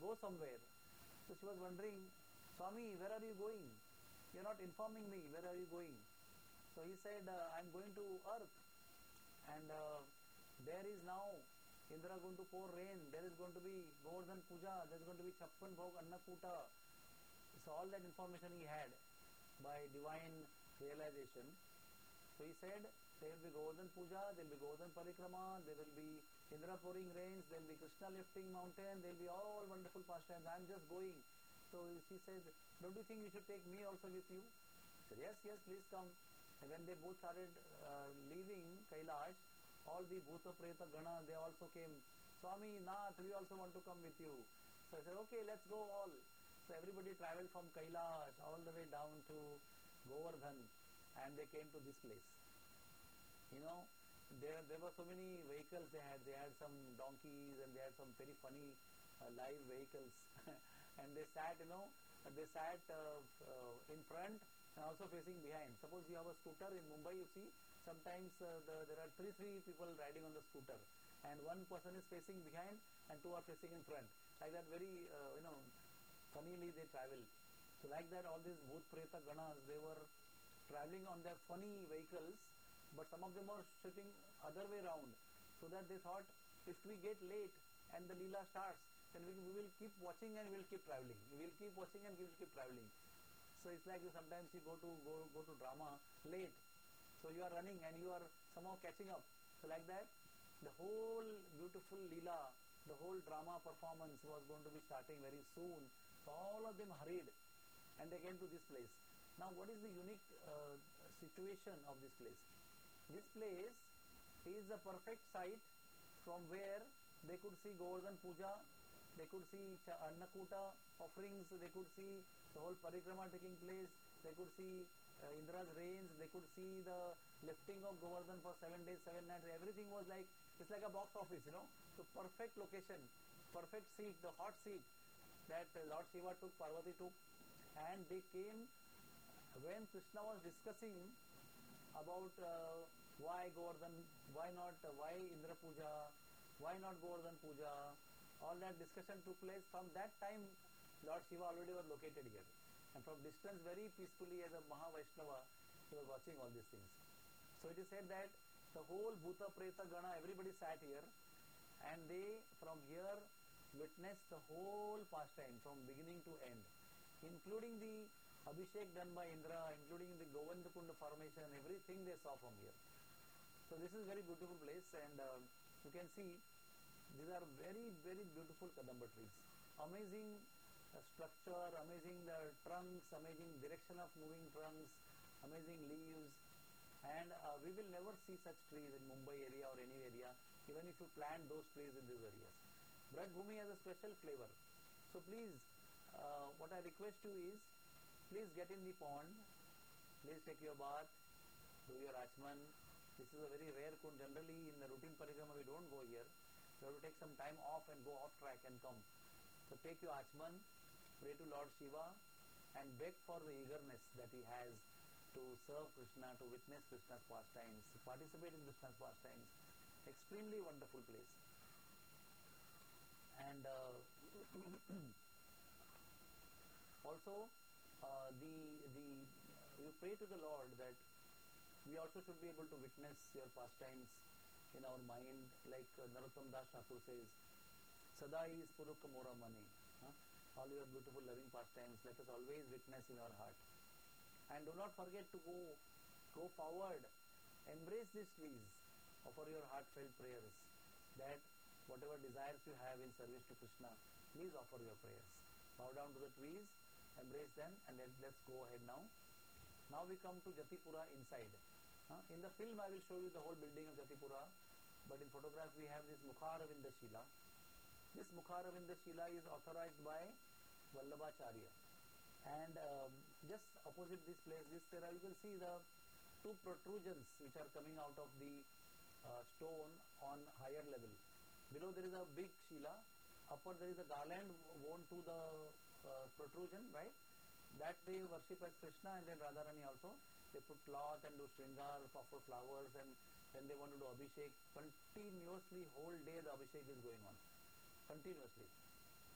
go somewhere. So she was wondering, Swami, where are you going? You're not informing me, where are you going? So he said, I'm going to earth, and there is now Indra going to pour rain, there is going to be Govardhan Puja, there is going to be Chappan Bhog Annakuta. So all that information he had by divine realization. So he said, there will be Govardhan Puja, there will be Govardhan Parikrama, there will be Indra pouring rains, there will be Krishna lifting mountain, there will be all wonderful pastimes. I am just going. So she said, don't you think you should take me also with you? He said, yes, yes, please come. And when they both started leaving Kailash, all the Bhuta Preta Gana, they also came. Swami, Nath, we also want to come with you. So I said, okay, let's go all. So everybody traveled from Kailash all the way down to Govardhan, and they came to this place. You know, there were so many vehicles they had. They had some donkeys and they had some very funny live vehicles. And they sat, in front and also facing behind. Suppose you have a scooter in Mumbai, you see, sometimes there are three people riding on the scooter, and one person is facing behind and two are facing in front. Like that, very, funnily they travel. So like that, all these Bhut Preta Ganas, they were traveling on their funny vehicles, but some of them were sitting other way round, so that they thought, if we get late and the Leela starts, then we will keep watching and we will keep traveling. We will keep watching and we will keep traveling. So it's like sometimes you go to drama late, so you are running and you are somehow catching up. So like that, the whole beautiful Leela, the whole drama performance was going to be starting very soon. So all of them hurried and they came to this place. Now what is the unique situation of this place? This place is a perfect site from where they could see Govardhan Puja, they could see Annakuta offerings, they could see the whole parikrama taking place, they could see Indra's rains, they could see the lifting of Govardhan for 7 days, 7 nights. Everything was like, it's like a box office, So perfect location, perfect seat, the hot seat that Lord Shiva took, Parvati took, and they came when Krishna was discussing about why Govardhan, why Indra Puja, why not Govardhan Puja. All that discussion took place. From that time, Lord Shiva already was located here. And from distance, very peacefully as a Maha Vaishnava, he was watching all these things. So it is said that the whole Bhuta Preta Gana, everybody sat here, and they from here witnessed the whole pastime from beginning to end, including the Abhishek done by Indra, including the Govindakunda formation, everything they saw from here. So this is a very beautiful place, and you can see these are very, very beautiful Kadamba trees. Amazing structure, amazing the trunks, amazing direction of moving trunks, amazing leaves, and we will never see such trees in Mumbai area or any area, even if you plant those trees in these areas. Braj Bhumi has a special flavor. So please, what I request you is, please get in the pond, please take your bath, do your Achman. This is a very rare kund. Generally in the routine parikrama we don't go here. You have to take some time off and go off track and come. So take your Achman, pray to Lord Shiva, and beg for the eagerness that he has to serve Krishna, to witness Krishna's pastimes, to participate in Krishna's pastimes. Extremely wonderful place. And also you pray to the Lord that we also should be able to witness your pastimes in our mind, like Narottam Das Thakur says, Sadai Spurukka Mora Mane. All your beautiful loving pastimes, let us always witness in our heart. And do not forget to go forward, embrace these trees, offer your heartfelt prayers, that whatever desires you have in service to Krishna, please offer your prayers. Bow down to the trees, embrace them, and let's go ahead now. Now we come to Jatipura inside. In the film I will show you the whole building of Jatipura, but in photograph we have this Mukharavinda Shila. This Mukharavinda Shila is authorized by Vallabhacharya. And just opposite this place, you can see the two protrusions which are coming out of the stone on higher level. Below there is a big Shila, upper there is a garland worn to the protrusion, right? That they worship as Krishna, and then Radharani also. They put cloth and do shringar, offer flowers, and then they want to do Abhishek. Continuously, whole day the Abhishek is going on. Continuously.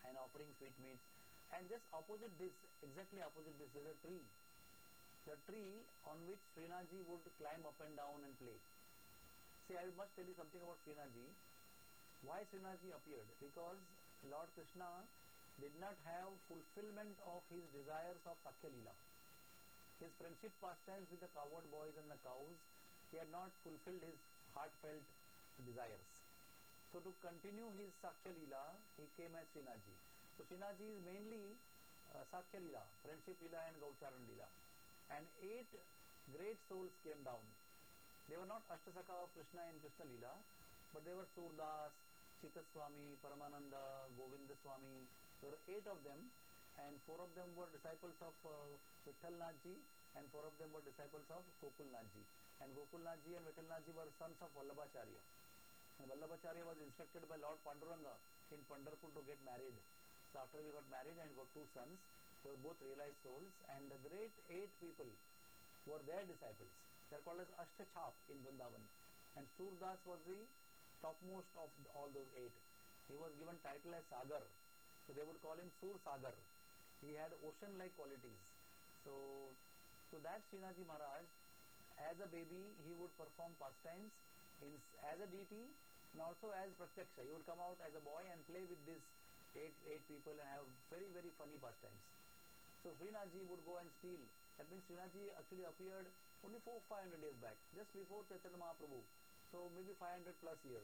and offering sweetmeats. And just opposite this, exactly opposite this, is a tree. The tree on which Srinathji would climb up and down and play. See, I must tell you something about Srinathji. Why Srinathji appeared? Because Lord Krishna did not have fulfillment of his desires of Sakhya Leela. His friendship pastimes with the cowherd boys and the cows, he had not fulfilled his heartfelt desires. So to continue his Sakhya Leela, he came as Srinathji. So Srinathji is mainly Sakhya Leela, Friendship Leela and Gaucharan Leela. And 8 great souls came down. They were not Ashtasaka of Krishna in Krishna Leela, but they were Surdas, Chitaswami, Paramananda, Govinda Swami. There were 8 of them, and 4 of them were disciples of Vithalnathji, and 4 of them were disciples of Gokulnathji. And Gokulnathji and Vithalnathji were sons of Vallabhacharya. And Vallabhacharya was instructed by Lord Panduranga in Pandharpur to get married. So after he got married and got 2 sons, they were both realized souls, and the great 8 people were their disciples. They are called as Ashtachap in Vrindavan. And Surdas was the topmost of all those 8. He was given title as Sagar. So they would call him Sur Sagar. He had ocean-like qualities. So to that Srinathji Maharaj, as a baby, he would perform pastimes as a deity and also as Pratyaksha. He would come out as a boy and play with these 8 people and have very, very funny pastimes. So Srinathji would go and steal. That means Srinathji actually appeared only 400-500 years back, just before Chaitanya Mahaprabhu. So maybe 500 plus years.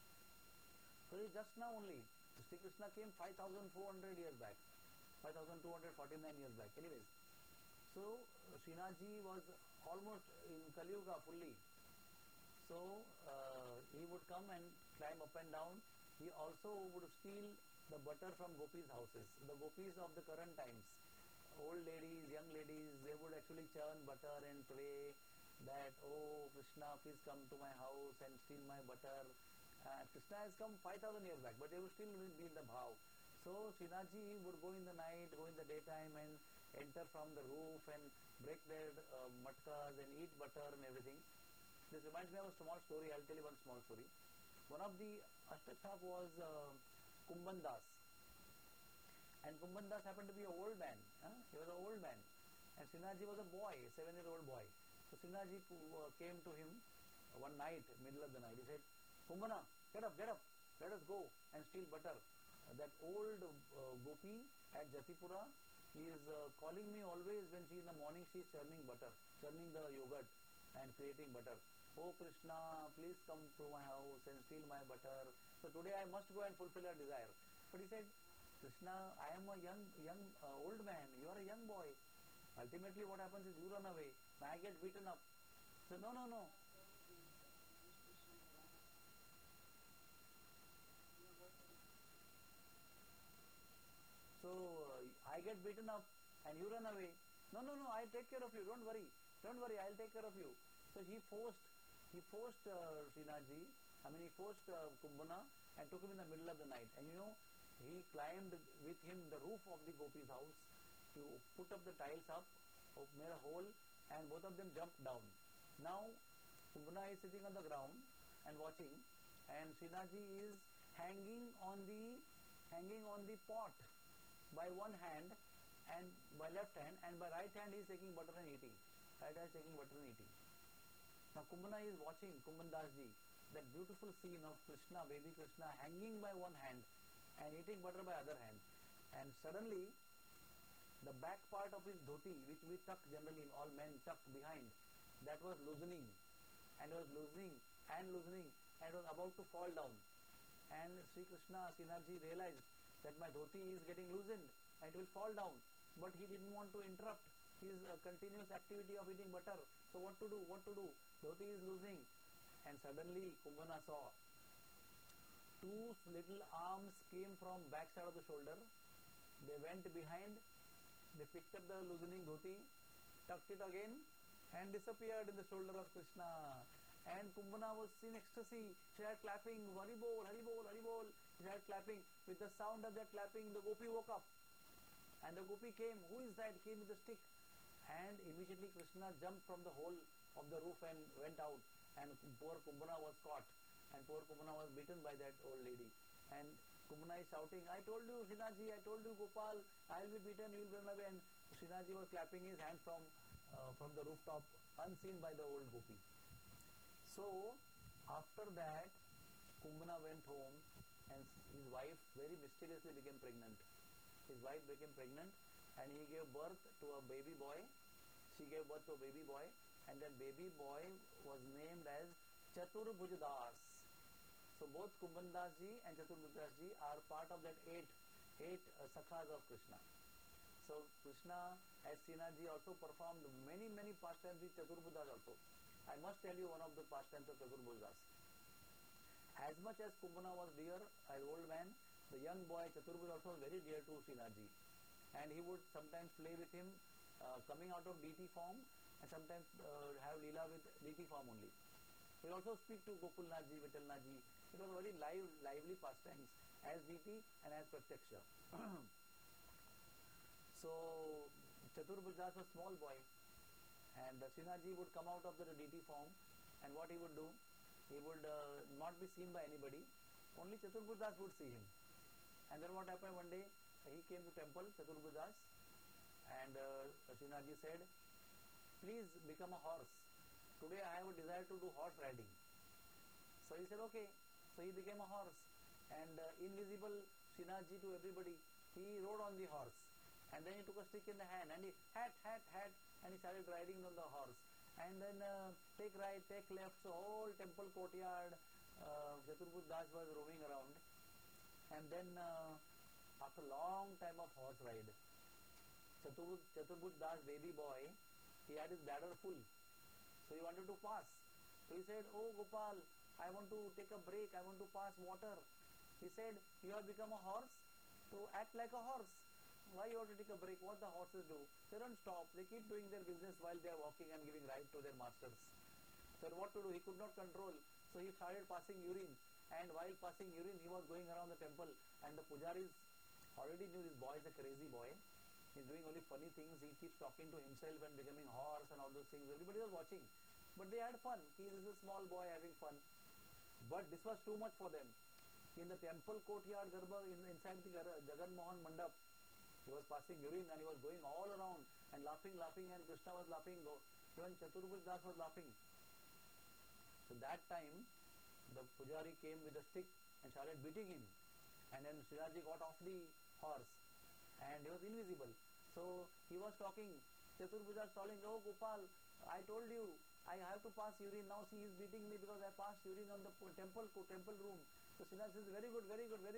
So just now only, Sri Krishna came 5,400 years back, 5,249 years back. Anyways, so Srinathji was almost in Kali Yuga fully. So he would come and climb up and down. He also would steal the butter from gopis' houses. The gopis of the current times, old ladies, young ladies, they would actually churn butter and pray that, oh Krishna, please come to my house and steal my butter. Krishna has come 5,000 years back, but they would still be in the bhav. So Srinathji would go in the night, go in the daytime and enter from the roof and break their matkas and eat butter and everything. This reminds me of a small story. I'll tell you one small story. One of the Ashtachap was Kumban Das. And Kumban Das happened to be an old man. He was an old man. And Srinathji was a boy, a 7-year-old boy. So Srinathji came to him one night, middle of the night. He said, Kumbana, get up, let us go and steal butter. That old gopi at Jatipura, he is calling me always when she in the morning she is churning butter, churning the yogurt and creating butter. Oh Krishna, please come to my house and steal my butter. So today I must go and fulfill her desire. But he said, Krishna, I am a young old man. You are a young boy. Ultimately what happens is you run away. I get beaten up. So no. So I get beaten up and you run away. No, I'll take care of you. Don't worry, I'll take care of you. So he forced Srinathji, he forced Kumbana and took him in the middle of the night. And he climbed with him the roof of the gopi's house. He put up the tiles up, made a hole, and both of them jumped down. Now Kumbana is sitting on the ground and watching, and Srinathji is hanging on the pot by one hand and by left hand, and by right hand he is taking butter and eating. Now Kumbana is watching, Kumban Das ji, that beautiful scene of Krishna, baby Krishna, hanging by one hand and eating butter by other hand. And suddenly the back part of his dhoti, which we tuck generally, all men tuck behind, that was loosening and was loosening and was about to fall down. And Sri Krishna, Srinathji realized that my dhoti is getting loosened and it will fall down. But he didn't want to interrupt his continuous activity of eating butter. So what to do? Dhoti is losing. And suddenly Kumbana saw 2 little arms came from backside of the shoulder. They went behind. They picked up the loosening dhoti, tucked it again and disappeared in the shoulder of Krishna. And Kumbana was in ecstasy. She had clapping, Hari Bol, Hari Bol, Hari Bol. She had clapping. With the sound of that clapping, the gopi woke up. And the gopi came. Who is that? Came with a stick. And immediately Krishna jumped from the hole of the roof and went out. And poor Kumbana was caught. And poor Kumbana was beaten by that old lady. And Kumbhana is shouting, I told you Srinathji, I told you Gopal, I will be beaten, you will run away. And Srinathji was clapping his hands from the rooftop, unseen by the old gopi. So after that, Kumbhana went home and his wife very mysteriously became pregnant. His wife became pregnant and he gave birth to a baby boy. She gave birth to a baby boy, and that baby boy was named as Chaturbhuj Das. So both Kumbhan Das ji and Chaturbhuj Das ji are part of that eight sakhas of Krishna. So Krishna, as Srinath ji also performed many pastimes with Chaturbhuj Das also. I must tell you one of the pastimes of Chaturbhuj Das. As much as Kumbhana was dear as old man, the young boy Chaturbhuj also was very dear to Srinath ji, and he would sometimes play with him coming out of DT form, and sometimes have Leela with DT form only. He will also speak to Gopalnath ji, Vittalnath ji. It was very lively pastimes as DT and as Pratyaksha. So Chaturbhuj Das was small boy, and Srinath ji would come out of the DT form, and what he would do, he would not be seen by anybody, only Chaturbhuj Das would see him. And then what happened one day, he came to temple, Chaturbhuj Das, and Srinath ji said, please become a horse. Today I have a desire to do horse riding. So he said, okay. So he became a horse, and invisible Srinath ji to everybody, he rode on the horse, and then he took a stick in the hand and he hat, and he started riding on the horse, and then take right, take left. So whole temple courtyard, Chaturbhuj Das was roaming around, and then after a long time of horse ride, Chaturbhuj Das baby boy, he had his bladder full, so he wanted to pass. So he said, oh Gopal, I want to take a break, I want to pass water. He said, you have become a horse, to act like a horse. Why you want to take a break? What the horses do? They don't stop, they keep doing their business while they are walking and giving ride to their masters. So what to do? He could not control, so he started passing urine, and while passing urine he was going around the temple, and the pujaris already knew this boy is a crazy boy. He's doing only funny things, he keeps talking to himself and becoming horse and all those things. Everybody was watching, but they had fun. He is a small boy having fun, but this was too much for them. In the temple courtyard, inside the Jagan Mohan Mandap, he was passing urine and he was going all around and laughing, and Krishna was laughing, even Chaturbhuj Das was laughing. So that time, the pujari came with a stick and started beating him, and then Srinath ji got off the horse and he was invisible. So he was talking, Chaturbhuj Das calling, oh Gopal, I told you, I have to pass urine. Now he is beating me because I passed urine on the temple room. So Srinath says, very good.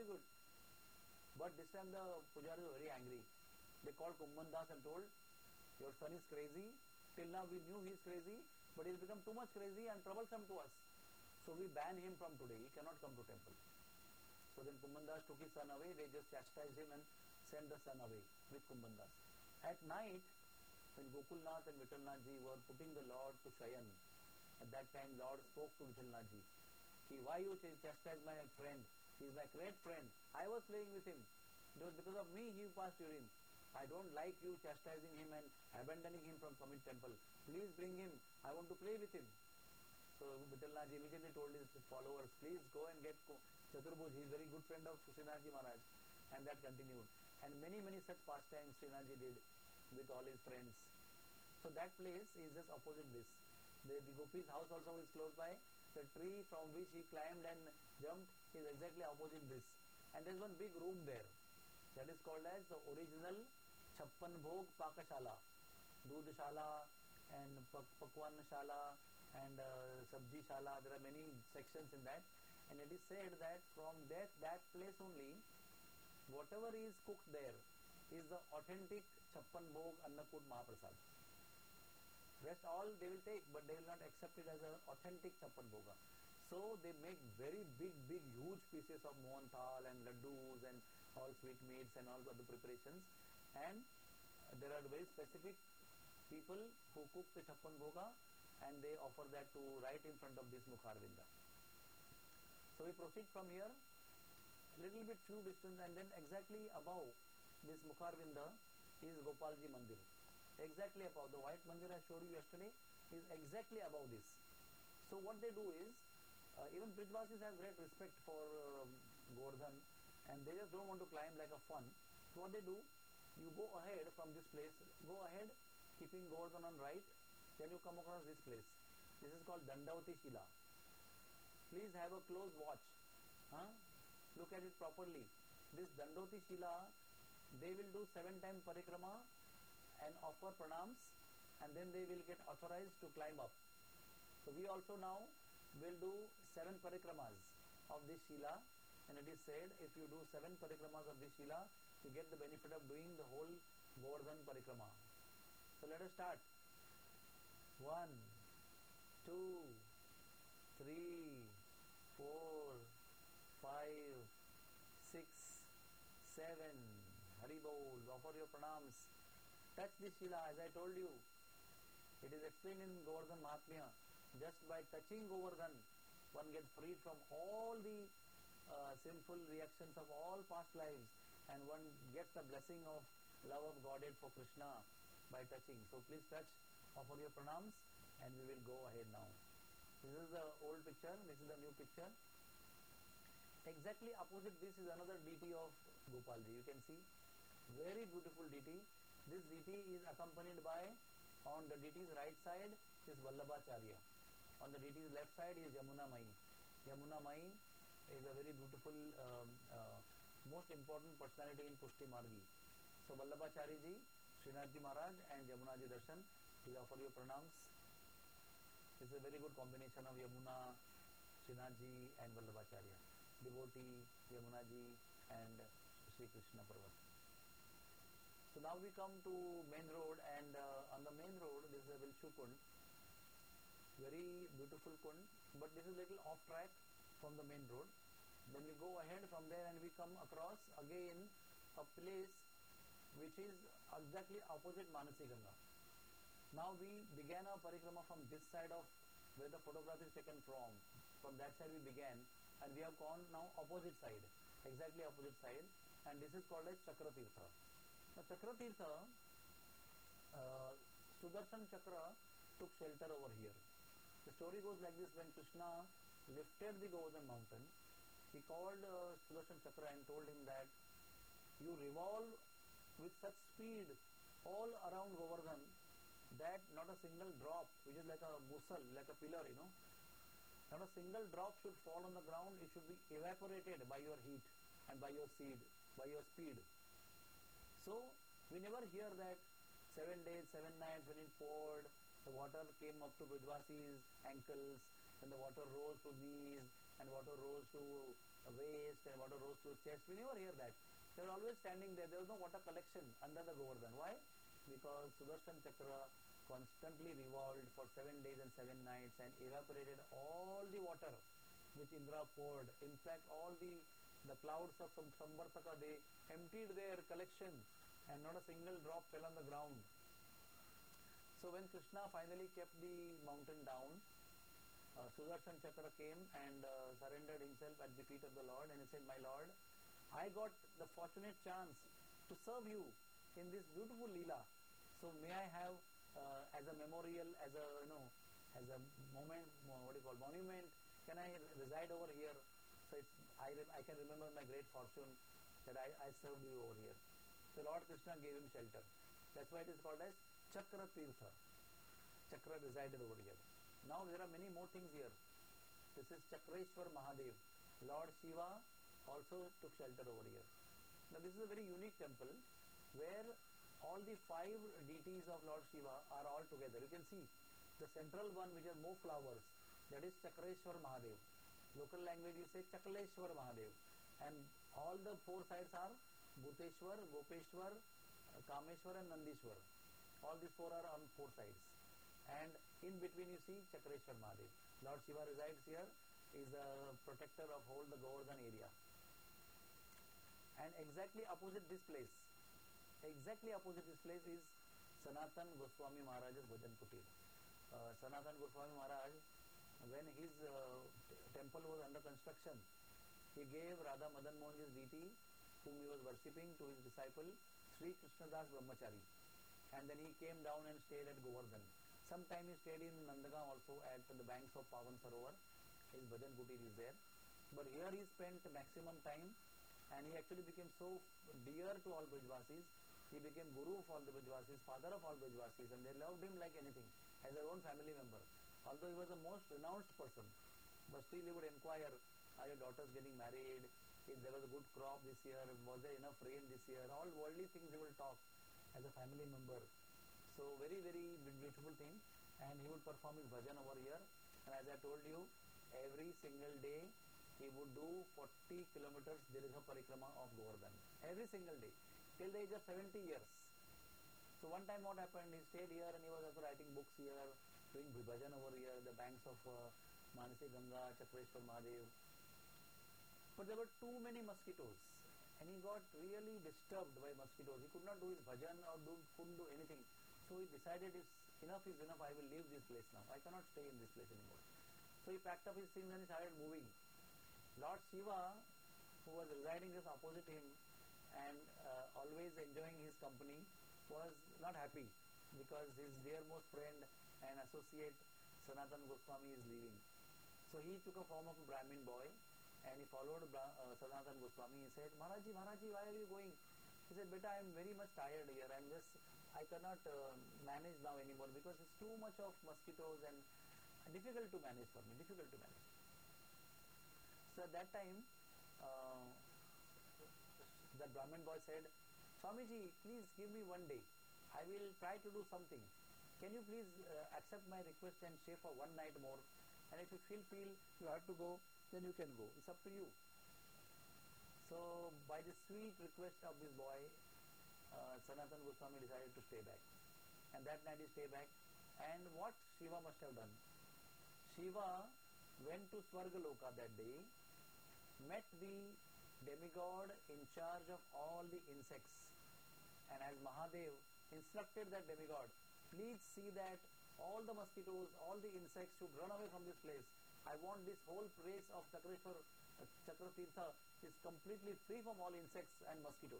But this time the pujari was very angry. They called Kumbhan Das and told, your son is crazy. Till now we knew he is crazy, but he has become too much crazy and troublesome to us. So we ban him from today. He cannot come to temple. So then Kumbhan Das took his son away. They just chastised him and sent the son away with Kumbhan Das. At night, when Gopalnath and Vittalnath ji were putting the Lord to Shayan, at that time Lord spoke to Vittalnath ji. Why you chastise my friend? He is my great friend. I was playing with him. It was because of me he passed urine. I don't like you chastising him and abandoning him from coming temple. Please bring him. I want to play with him. So Vittalnath ji immediately told his followers, please go and get Chaturbhuj. He is a very good friend of Srinath ji Maharaj. And that continued. And many such pastimes Srinath ji did with all his friends. So that place is just opposite this. The Gopi's house also is close by. The tree from which he climbed and jumped is exactly opposite this. And there is one big room there. That is called as the original Chappan Bhog Pakashala. Dudhshala and Pakwan Shala and Sabji Shala. There are many sections in that. And it is said that from that place only, whatever is cooked there is the authentic Chappan Bhog Annakut Mahaprasad. Rest all they will take, but they will not accept it as an authentic Chappan Bhoga. So they make very big, huge pieces of Mohan Thal and laddus and all sweet meats and all other preparations. And there are very specific people who cook the Chappan Bhoga, and they offer that to right in front of this Mukharvinda. So we proceed from here, little bit few distance, and then exactly above this Mukharvinda is Gopalji Mandir. Exactly above, the white mandir I showed you yesterday is exactly above this. So what they do is, even Brijvasis have great respect for Govardhan, and they just don't want to climb like a fun. So what they do, you go ahead from this place, go ahead, keeping Govardhan on right, then you come across this place. This is called Dandavati Shila. Please have a close watch. Look at it properly. This Dandavati Shila, they will do 7 times parikrama and offer pranams, and then they will get authorized to climb up. So we also now will do 7 parikramas of this Shila, and it is said if you do 7 parikramas of this Shila, you get the benefit of doing the whole Govardhan parikrama. So let us start. 1, 2, 3, 4, 5, 6, 7. Hari Bol, offer your pranams. Touch this Shila, as I told you. It is explained in Govardhan Mahatmya. Just by touching Govardhan, one gets freed from all the sinful reactions of all past lives, and one gets the blessing of love of Godhead for Krishna by touching. So please touch, offer your pranams, and we will go ahead now. This is the old picture, this is the new picture. Exactly opposite this is another deity of Gopalji. You can see, very beautiful deity. This deity is accompanied by, on the deity's right side is Vallabhacharya. On the deity's left side is Yamuna Mai. Yamuna Mai is a very beautiful, most important personality in Pushti Margi. So Vallabhacharya ji, Srinathji Maharaj and Yamuna ji Darshan, please offer your pranams. This is a very good combination of Yamuna, Srinathji and Vallabhacharya. Devotee, Yamuna ji and Sri Krishna Parvat. So now we come to main road, and on the main road this is a Vilshu Kund. Very beautiful Kund, but this is little off track from the main road. Then we go ahead from there and we come across again a place which is exactly opposite Manasi Ganga. Now we began our parikrama from this side of where the photograph is taken from. From that side we began, and we have gone now opposite side, exactly opposite side, and this is called as Chakra Tirtha. Now Chakra Tirtha, Sudarshan Chakra took shelter over here. The story goes like this: when Krishna lifted the Govardhan mountain, he called Sudarshan Chakra and told him that you revolve with such speed all around Govardhan that not a single drop, which is like a musal, like a pillar, not a single drop should fall on the ground. It should be evaporated by your heat and by your speed. So we never hear that 7 days, 7 nights when it poured, the water came up to Vidwasi's ankles, and the water rose to knees, and water rose to waist, and water rose to chest. We never hear that. They were always standing there. There was no water collection under the Govardhan. Why? Because Sudarshan Chakra constantly revolved for 7 days and 7 nights and evaporated all the water which Indra poured. In fact, all the clouds of Samvartaka, they emptied their collection and not a single drop fell on the ground. So when Krishna finally kept the mountain down, Sudarshan Chakra came and surrendered himself at the feet of the Lord, and he said, "My Lord, I got the fortunate chance to serve you in this beautiful Leela. So may I have as a memorial, as a moment, monument, can I reside over here? So I can remember my great fortune that I served you over here." So Lord Krishna gave him shelter. That's why it is called as Chakra Tirtha. Chakra resided over here. Now there are many more things here. This is Chakreshwar Mahadev. Lord Shiva also took shelter over here. Now this is a very unique temple where all the 5 deities of Lord Shiva are all together. You can see the central one which has more flowers, that is Chakreshwar Mahadev. Local language you say Chakleshwar Mahadev. And all the 4 sides are Bhuteshwar, Gopeshwar, Kameshwar and Nandishwar. All these 4 are on 4 sides. And in between you see Chakreshwar Mahadev. Lord Shiva resides here, is a protector of whole the Govardhan area. And exactly opposite this place is Sanatan Goswami Maharaj's Bhajan Kutir. Sanatan Goswami Maharaj, when his temple was under construction, he gave Radha Madan Mohanji's deity, whom he was worshipping, to his disciple Sri Krishnadas Brahmachari. And then he came down and stayed at Govardhan. Sometime he stayed in Nandagaon also at the banks of Pavan Sarovar. His Bhajan Kutir is there. But here he spent maximum time and he actually became so dear to all Brajvasis. He became Guru of all the Brajvasis, father of all Brajvasis, and they loved him like anything, as their own family member. Although he was the most renounced person, but still he would inquire, are your daughters getting married? If there was a good crop this year, was there enough rain this year? All worldly things he will talk as a family member. So very, very beautiful thing. And he would perform his bhajan over here. And as I told you, every single day he would do 40 kilometers Dirgha Parikrama of Govardhan. Every single day. Till the age of 70 years. So one time what happened, he stayed here and he was also writing books here, doing bhajan over here, the banks of Manasi Ganga, Chakreshwar Mahadev. But there were too many mosquitoes. And he got really disturbed by mosquitoes. He could not do his bhajan or couldn't do anything. So he decided enough is enough, I will leave this place now. I cannot stay in this place anymore. So he packed up his things and he started moving. Lord Shiva, who was residing just opposite him and always enjoying his company, was not happy because his dearmost friend and associate Sanatan Goswami is leaving. So he took a form of a Brahmin boy and he followed Sanatan Goswami. He said, Maharaji, why are you going? He said, Beta, I am very much tired here. I cannot manage now anymore because it's too much of mosquitoes and difficult to manage for me, So at that time, the Brahmin boy said, Swamiji, please give me one day. I will try to do something. Can you please accept my request and stay for one night more? And if you feel you have to go, then you can go. It's up to you. So by the sweet request of this boy, Sanatan Goswami decided to stay back. And that night he stayed back. And what Shiva must have done? Shiva went to Swargaloka that day, met the demigod in charge of all the insects. And as Mahadev instructed that demigod, please see that all the mosquitoes, all the insects should run away from this place. I want this whole place of Chakratirtha is completely free from all insects and mosquitoes.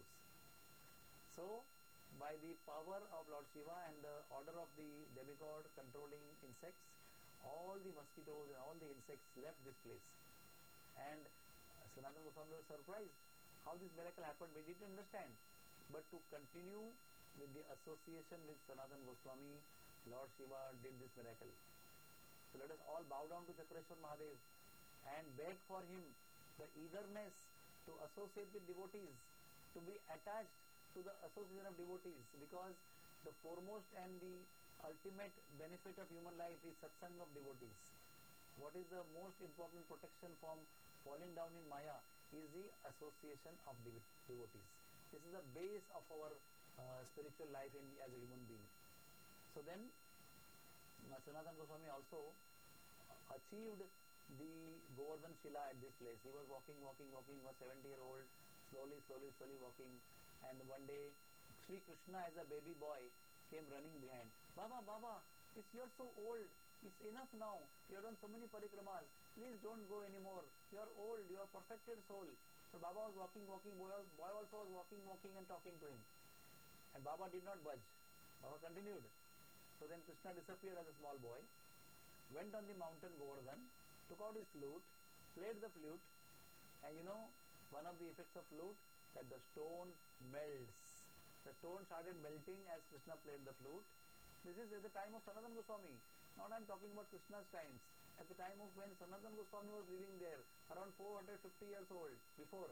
So, by the power of Lord Shiva and the order of the demigod controlling insects, all the mosquitoes and all the insects left this place. And Sanatana Goswami was surprised how this miracle happened. We didn't understand. But to continue with the association with Sanatana Goswami, Lord Shiva did this miracle. So let us all bow down to Chakreshwar Mahadev and beg for him the eagerness to associate with devotees, to be attached to the association of devotees, because the foremost and the ultimate benefit of human life is satsang of devotees. What is the most important protection from falling down in Maya is the association of devotees. This is the base of our spiritual life as a human being. So then Sanatana Goswami also achieved the Govardhan Shila at this place. He was walking, was 70-year-old, slowly walking, and one day Sri Krishna as a baby boy came running behind. Baba, you're so old, it's enough now, you have done so many parikramas, please don't go anymore, you are old, you are perfected soul. So Baba was walking, boy also was walking and talking to him. And Baba did not budge. Baba continued. So then Krishna disappeared as a small boy, went on the mountain Govardhan, took out his flute, played the flute, and one of the effects of flute, that the stone melts. The stone started melting as Krishna played the flute. This is at the time of Sanatana Goswami. Now I am talking about Krishna's times. At the time of when Sanatana Goswami was living there, around 450 years old before.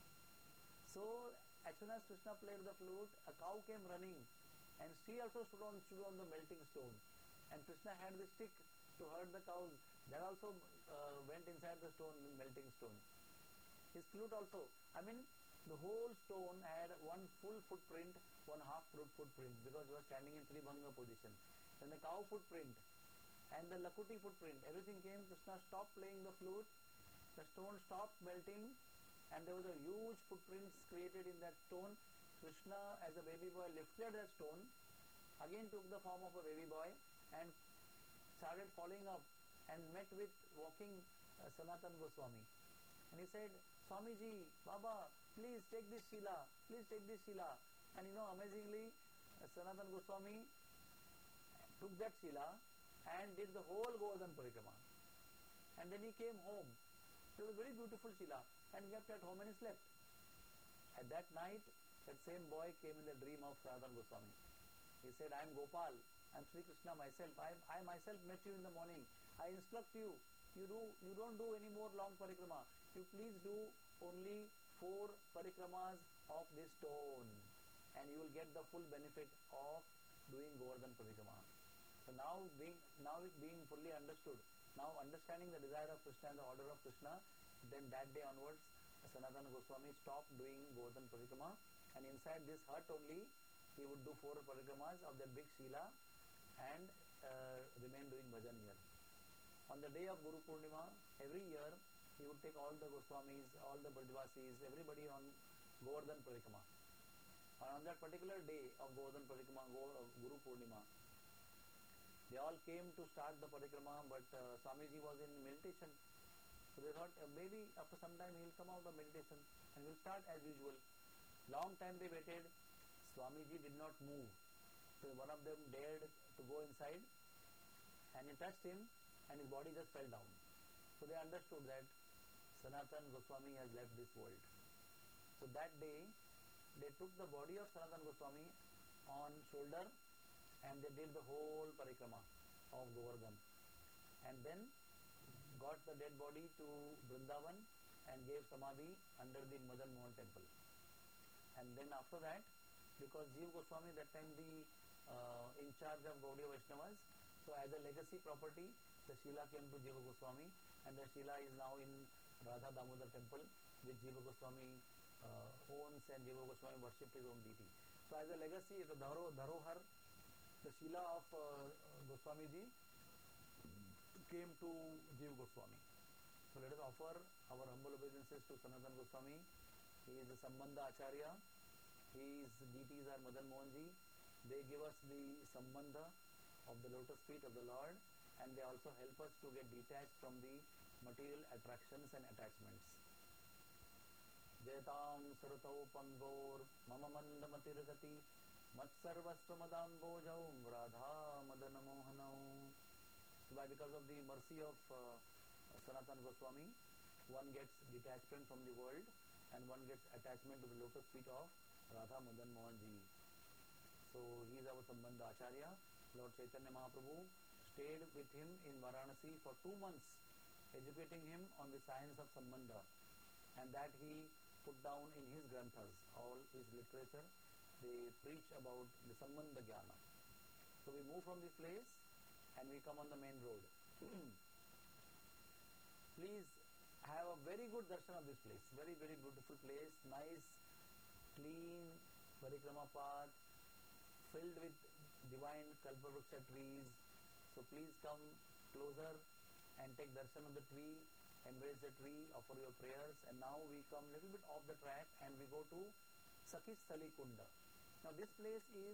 So as soon as Krishna played the flute, a cow came running, and she also stood on the melting stone. And Krishna had the stick to herd the cows. That also went inside the stone, melting stone. His flute also. The whole stone had one full footprint, one half footprint, because he was standing in Tribhanga position. Then the cow footprint and the Lakuti footprint, everything came. Krishna stopped playing the flute, the stone stopped melting, and there was a huge footprint created in that stone. Krishna as a baby boy lifted that stone, again took the form of a baby boy and started following up and met with walking Sanatana Goswami. And he said, Swamiji, Baba, please take this Shila. And amazingly, Sanatana Goswami took that Shila and did the whole Govardhan Parikrama. And then he came home. It was a very beautiful Shila and kept at home and he slept. At that night, that same boy came in the dream of Sanatana Goswami. He said, I am Gopal, I am Sri Krishna myself. I myself met you in the morning. I instruct you, you don't do any more long parikrama. You please do only 4 parikramas of this stone, and you will get the full benefit of doing Govardhan parikrama. So now it being fully understood, now understanding the desire of Krishna and the order of Krishna, then that day onwards, Sanatana Goswami stopped doing Govardhan parikrama, and inside this hut only he would do 4 parikramas of that big Shila and remain doing bhajan here. On the day of Guru Purnima, every year he would take all the Goswamis, all the Brajvasis, everybody on Govardhan parikrama. And on that particular day of Govardhan parikrama, Guru Purnima, they all came to start the parikrama, but Swamiji was in meditation. So they thought maybe after some time he will come out of meditation and will start as usual. Long time they waited. Swamiji did not move. So one of them dared to go inside, and he touched him and his body just fell down. So they understood that Sanatana Goswami has left this world. So that day they took the body of Sanatana Goswami on shoulder and they did the whole parikrama of Govardhan, and then got the dead body to Vrindavan and gave samadhi under the Madan Mohan temple. And then after that, because Jiva Goswami that time the in charge of Gaudiya Vaishnavas, so as a legacy property, the Shila came to Jiva Goswami, and the Shila is now in Radha Damodar temple, which Jiva Goswami owns, and Jiva Goswami worshipped his own deity. So as a legacy, the Dharohar, the Shila of Goswami ji came to Jiva Goswami. So let us offer our humble obeisances to Sanatana Goswami. He is the Sambandha Acharya. His deities are Madan Mohan ji. They give us the Sambandha of the lotus feet of the Lord, and they also help us to get detached from the material attractions and attachments. Jetam Sarutau Pangor Mama Mandamatiragati Matsarvasvamadambojau Radha Madana Mohanau. Because of the mercy of Sanatana Goswami, one gets detachment from the world and one gets attachment to the lotus feet of Radha Madan Mohan ji. So he is our Sambandha Acharya. Lord Chaitanya Mahaprabhu stayed with him in Varanasi for 2 months, educating him on the science of Sambandha, and that he put down in his granthas, all his literature. They preach about the Sambandha Jnana. So we move from this place and we come on the main road. Please have a very good darshan of this place. Very, very beautiful place. Nice, clean parikrama path, filled with divine Kalpavruksha trees. So please come closer and take darshan of the tree, embrace the tree, offer your prayers. And now we come a little bit off the track and we go to Sakhistali Kunda. Now this place is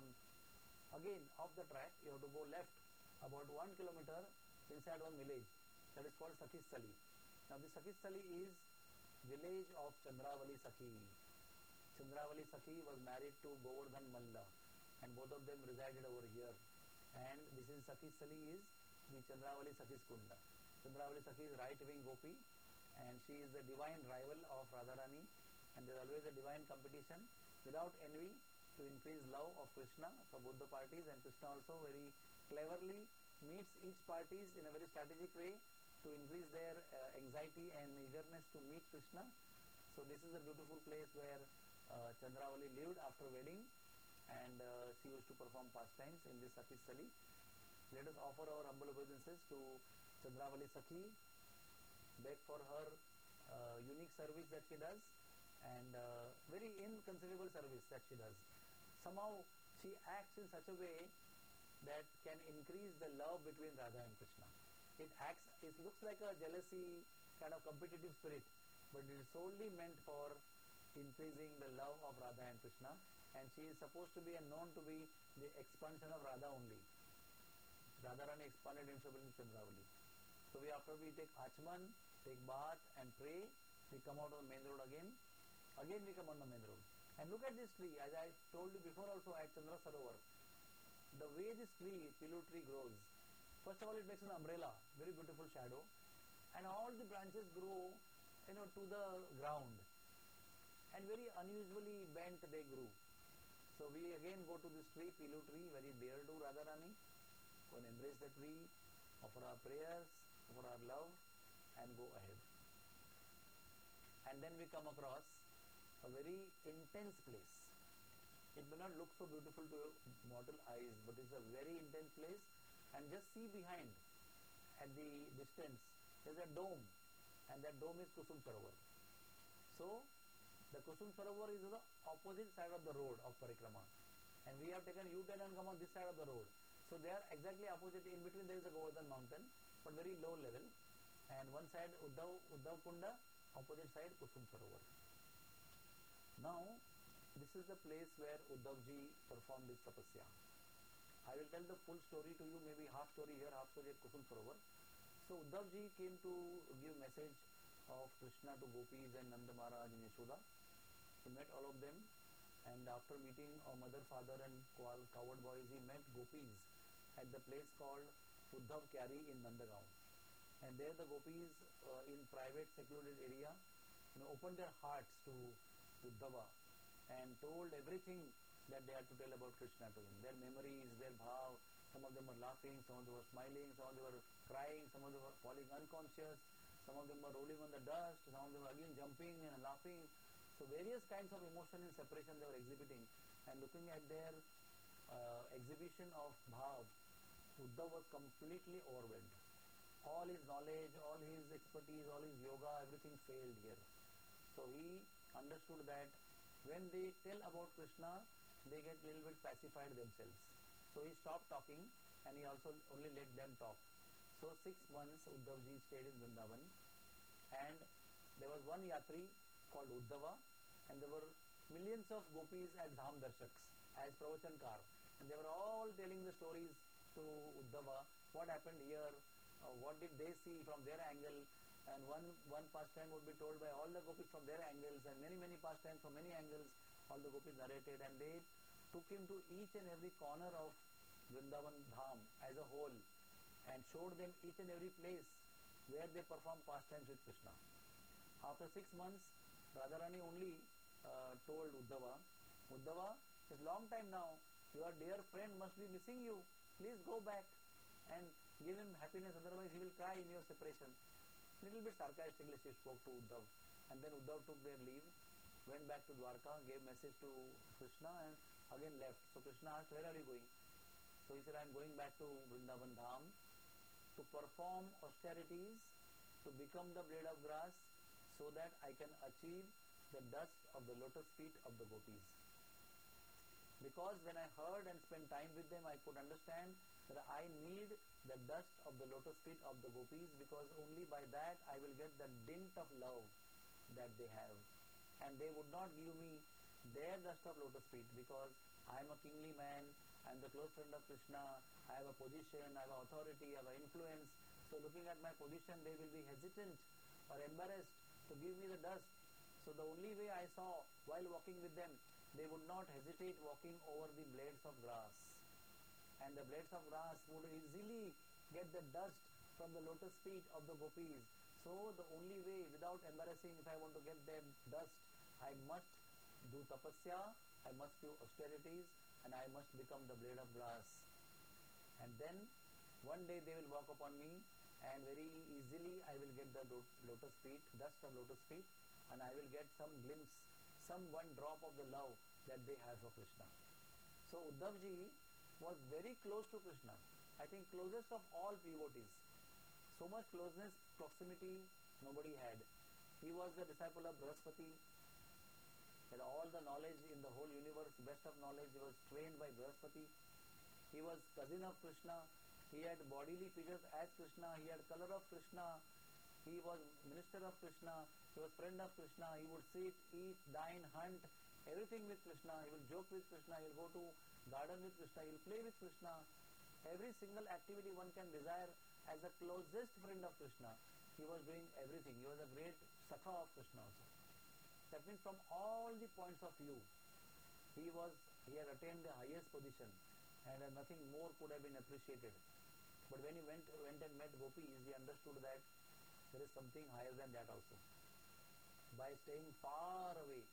again off the track. You have to go left about 1 kilometer inside one village. That is called Sakhistali. Now this Sakhistali is village of Chandravali Sakhi. Chandravali Sakhi was married to Govardhan Malla, and both of them resided over here. And this is Sakhistali is the Chandravali Sakhi's Kunda. Chandravali Sakhi is right-wing Gopi, and she is the divine rival of Radharani, and there is always a divine competition without envy to increase love of Krishna for both the parties, and Krishna also very cleverly meets each parties in a very strategic way to increase their anxiety and eagerness to meet Krishna. So this is a beautiful place where Chandravali lived after wedding, and she used to perform pastimes in this Sakhistali. Let us offer our humble obeisances to Chandravali Sakhi, beg for her unique service that she does, and very inconceivable service that she does. Somehow she acts in such a way that can increase the love between Radha and Krishna. It looks like a jealousy, kind of competitive spirit, but it is solely meant for increasing the love of Radha and Krishna, and she is supposed to be and known to be the expansion of Radha only. Radharani expanded himself in Chandravali. So after we take Achman, take bath and pray, we come out on the main road again. Again we come on the main road. And look at this tree, as I told you before also at Chandra Sarovar. The way this tree, Pilu tree grows, first of all it makes an umbrella, very beautiful shadow, and all the branches grow to the ground. And and very unusually bent they grew. So we again go to this tree, Pilu tree, very dear to Radharani. Go and embrace the tree, offer our prayers, offer our love, and go ahead. And then we come across a very intense place. It may not look so beautiful to mortal eyes, but it's a very intense place. And just see behind, at the distance, there's a dome, and that dome is Kusum Sarovar. So, the Kusum Sarovar is the opposite side of the road of Parikrama, and we have taken U-turn and come on this side of the road. So, they are exactly opposite. In between there is a Govardhan mountain, but very low level, and one side Uddhav Kunda, opposite side Kusum Sarovar. Now, this is the place where Uddhavji performed his tapasya. I will tell the full story to you, maybe half story here, half story at Kusum Sarovar. So Uddhavji came to give message of Krishna to Gopis and Nanda Maharaj and Yashoda. He met all of them, and after meeting our mother, father and coward boys, he met Gopis at the place called Uddhav Kyari in Nandagaon. And there the Gopis in private secluded area opened their hearts to Uddhava and told everything that they had to tell about Krishna to him. Their memories, their bhav, some of them were laughing, some of them were smiling, some of them were crying, some of them were falling unconscious, some of them were rolling on the dust, some of them were again jumping and laughing. So various kinds of emotion and separation they were exhibiting. And looking at their exhibition of bhav, Uddhav was completely overwhelmed. All his knowledge, all his expertise, all his yoga, everything failed here. So he understood that when they tell about Krishna, they get a little bit pacified themselves. So he stopped talking and he also only let them talk. So 6 months Uddhavji stayed in Vrindavan, and there was one yatri called Uddhava, and there were millions of gopis as Dham Darshaks, as Pravachakar, and they were all telling the stories to Uddhava, what happened here, what did they see from their angle, and one pastime would be told by all the gopis from their angles, and many pastimes from many angles, all the gopis narrated, and they took him to each and every corner of Vrindavan Dham as a whole, and showed them each and every place where they performed pastimes with Krishna. After 6 months, Radharani only told Uddhava, it's long time now, your dear friend must be missing you, please go back and give him happiness, otherwise he will cry in your separation. Little bit sarcastically she spoke to Uddhav, and then Uddhav took their leave, went back to Dwarka, gave message to Krishna, and again left. So Krishna asked, where are you going? So he said, I am going back to Vrindavan Dham to perform austerities, to become the blade of grass, so that I can achieve the dust of the lotus feet of the gopis. Because when I heard and spent time with them, I could understand that I need the dust of the lotus feet of the gopis, because only by that I will get the dint of love that they have. And they would not give me their dust of lotus feet, because I am a kingly man, I am the close friend of Krishna, I have a position, I have authority, I have influence. So looking at my position, they will be hesitant or embarrassed to give me the dust. So the only way I saw while walking with them, they would not hesitate walking over the blades of grass. And the blades of grass would easily get the dust from the lotus feet of the gopis. So the only way, without embarrassing, if I want to get their dust, I must do tapasya, I must do austerities, and I must become the blade of grass. And then one day they will walk upon me, and very easily I will get the lotus feet, dust of lotus feet, and I will get some glimpse, some one drop of the love that they have for Krishna. So Uddhavji was very close to Krishna. I think closest of all devotees. So much closeness, proximity, nobody had. He was the disciple of Brihaspati. Had all the knowledge in the whole universe, best of knowledge. He was trained by Brihaspati. He was cousin of Krishna. He had bodily features as Krishna. He had color of Krishna. He was minister of Krishna. He was friend of Krishna. He would sit, eat, dine, hunt, everything with Krishna. He will joke with Krishna. He will go to garden with Krishna. He will play with Krishna. Every single activity one can desire as the closest friend of Krishna. He was doing everything. He was a great sakha of Krishna also. That means from all the points of view, he had attained the highest position, and nothing more could have been appreciated. But when he went and met gopis, he understood that there is something higher than that also. By staying far away, he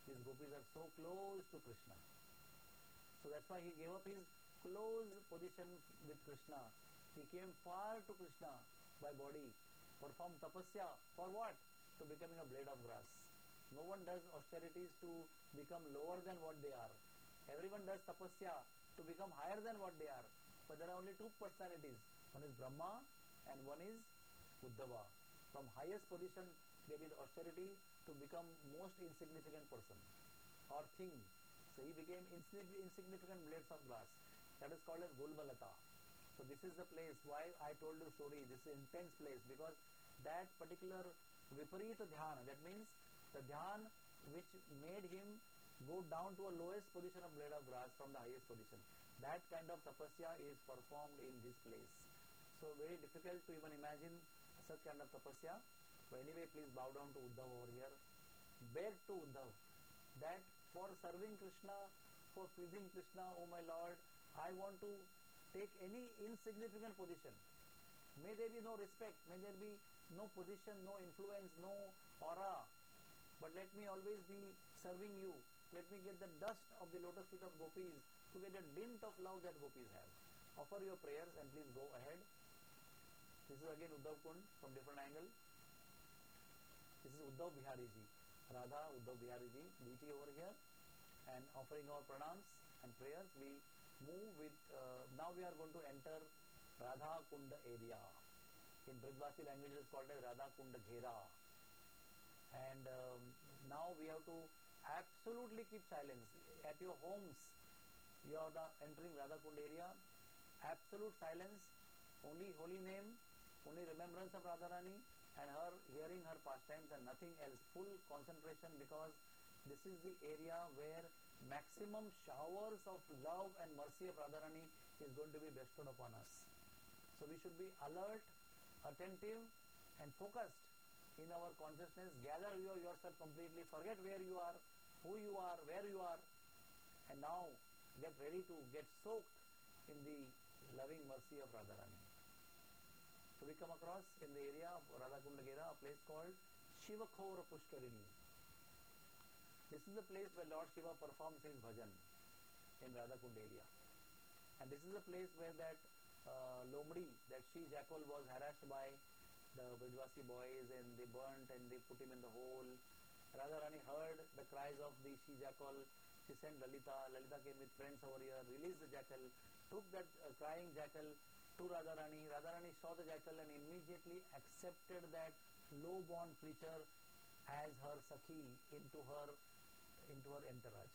these gopis are so close to Krishna. So that's why he gave up his close position with Krishna. He came far to Krishna by body, performed tapasya. For what? To becoming a blade of grass. No one does austerities to become lower than what they are. Everyone does tapasya to become higher than what they are. But there are only two personalities. One is Brahma and one is Uddhava. From highest position they did austerity to become most insignificant person or thing. So he became insignificant blades of grass. That is called as Gulbalata. So this is the place why I told you story. This is an intense place because that particular Viparita Dhyana, that means the Dhyan which made him go down to a lowest position of blade of grass from the highest position. That kind of tapasya is performed in this place. So very difficult to even imagine such kind of tapasya. But anyway, please bow down to Uddhav over here. Beg to Uddhav that for serving Krishna, for pleasing Krishna, O my Lord, I want to take any insignificant position. May there be no respect, may there be no position, no influence, no aura. But let me always be serving you. Let me get the dust of the lotus feet of gopis to get a dint of love that gopis have. Offer your prayers and please go ahead. This is again Uddhav Kund from different angle. This is Uddhav Bihari Ji. Radha, Uddhav Bihari Ji, deity over here. And offering our pranams and prayers, we move with, now we are going to enter Radha Kunda area. In Brijvasi language it is called as Radha Kunda Ghera. And now we have to absolutely keep silence. At your homes, you are entering Radha Kunda area. Absolute silence, only holy name, only remembrance of Radharani and her hearing her pastimes and nothing else. Full concentration because this is the area where maximum showers of love and mercy of Radharani is going to be bestowed upon us. So we should be alert, attentive and focused in our consciousness. Gather yourself completely, forget where you are, who you are, where you are, and now get ready to get soaked in the loving mercy of Radharani. So we come across in the area of Radhakunda Ghera a place called Shivakhora Pushkarini. This is the place where Lord Shiva performs his bhajan in Radhakunda area. And this is the place where that Lomdi, that she-jackal was harassed by the Brijvasi boys and they burnt and they put him in the hole. Radharani heard the cries of the she-jackal. She sent Lalita. Lalita came with friends over here, released the jackal, took that crying jackal to Radharani. Radharani saw the jackal and immediately accepted that low-born creature as her sakhi into her entourage.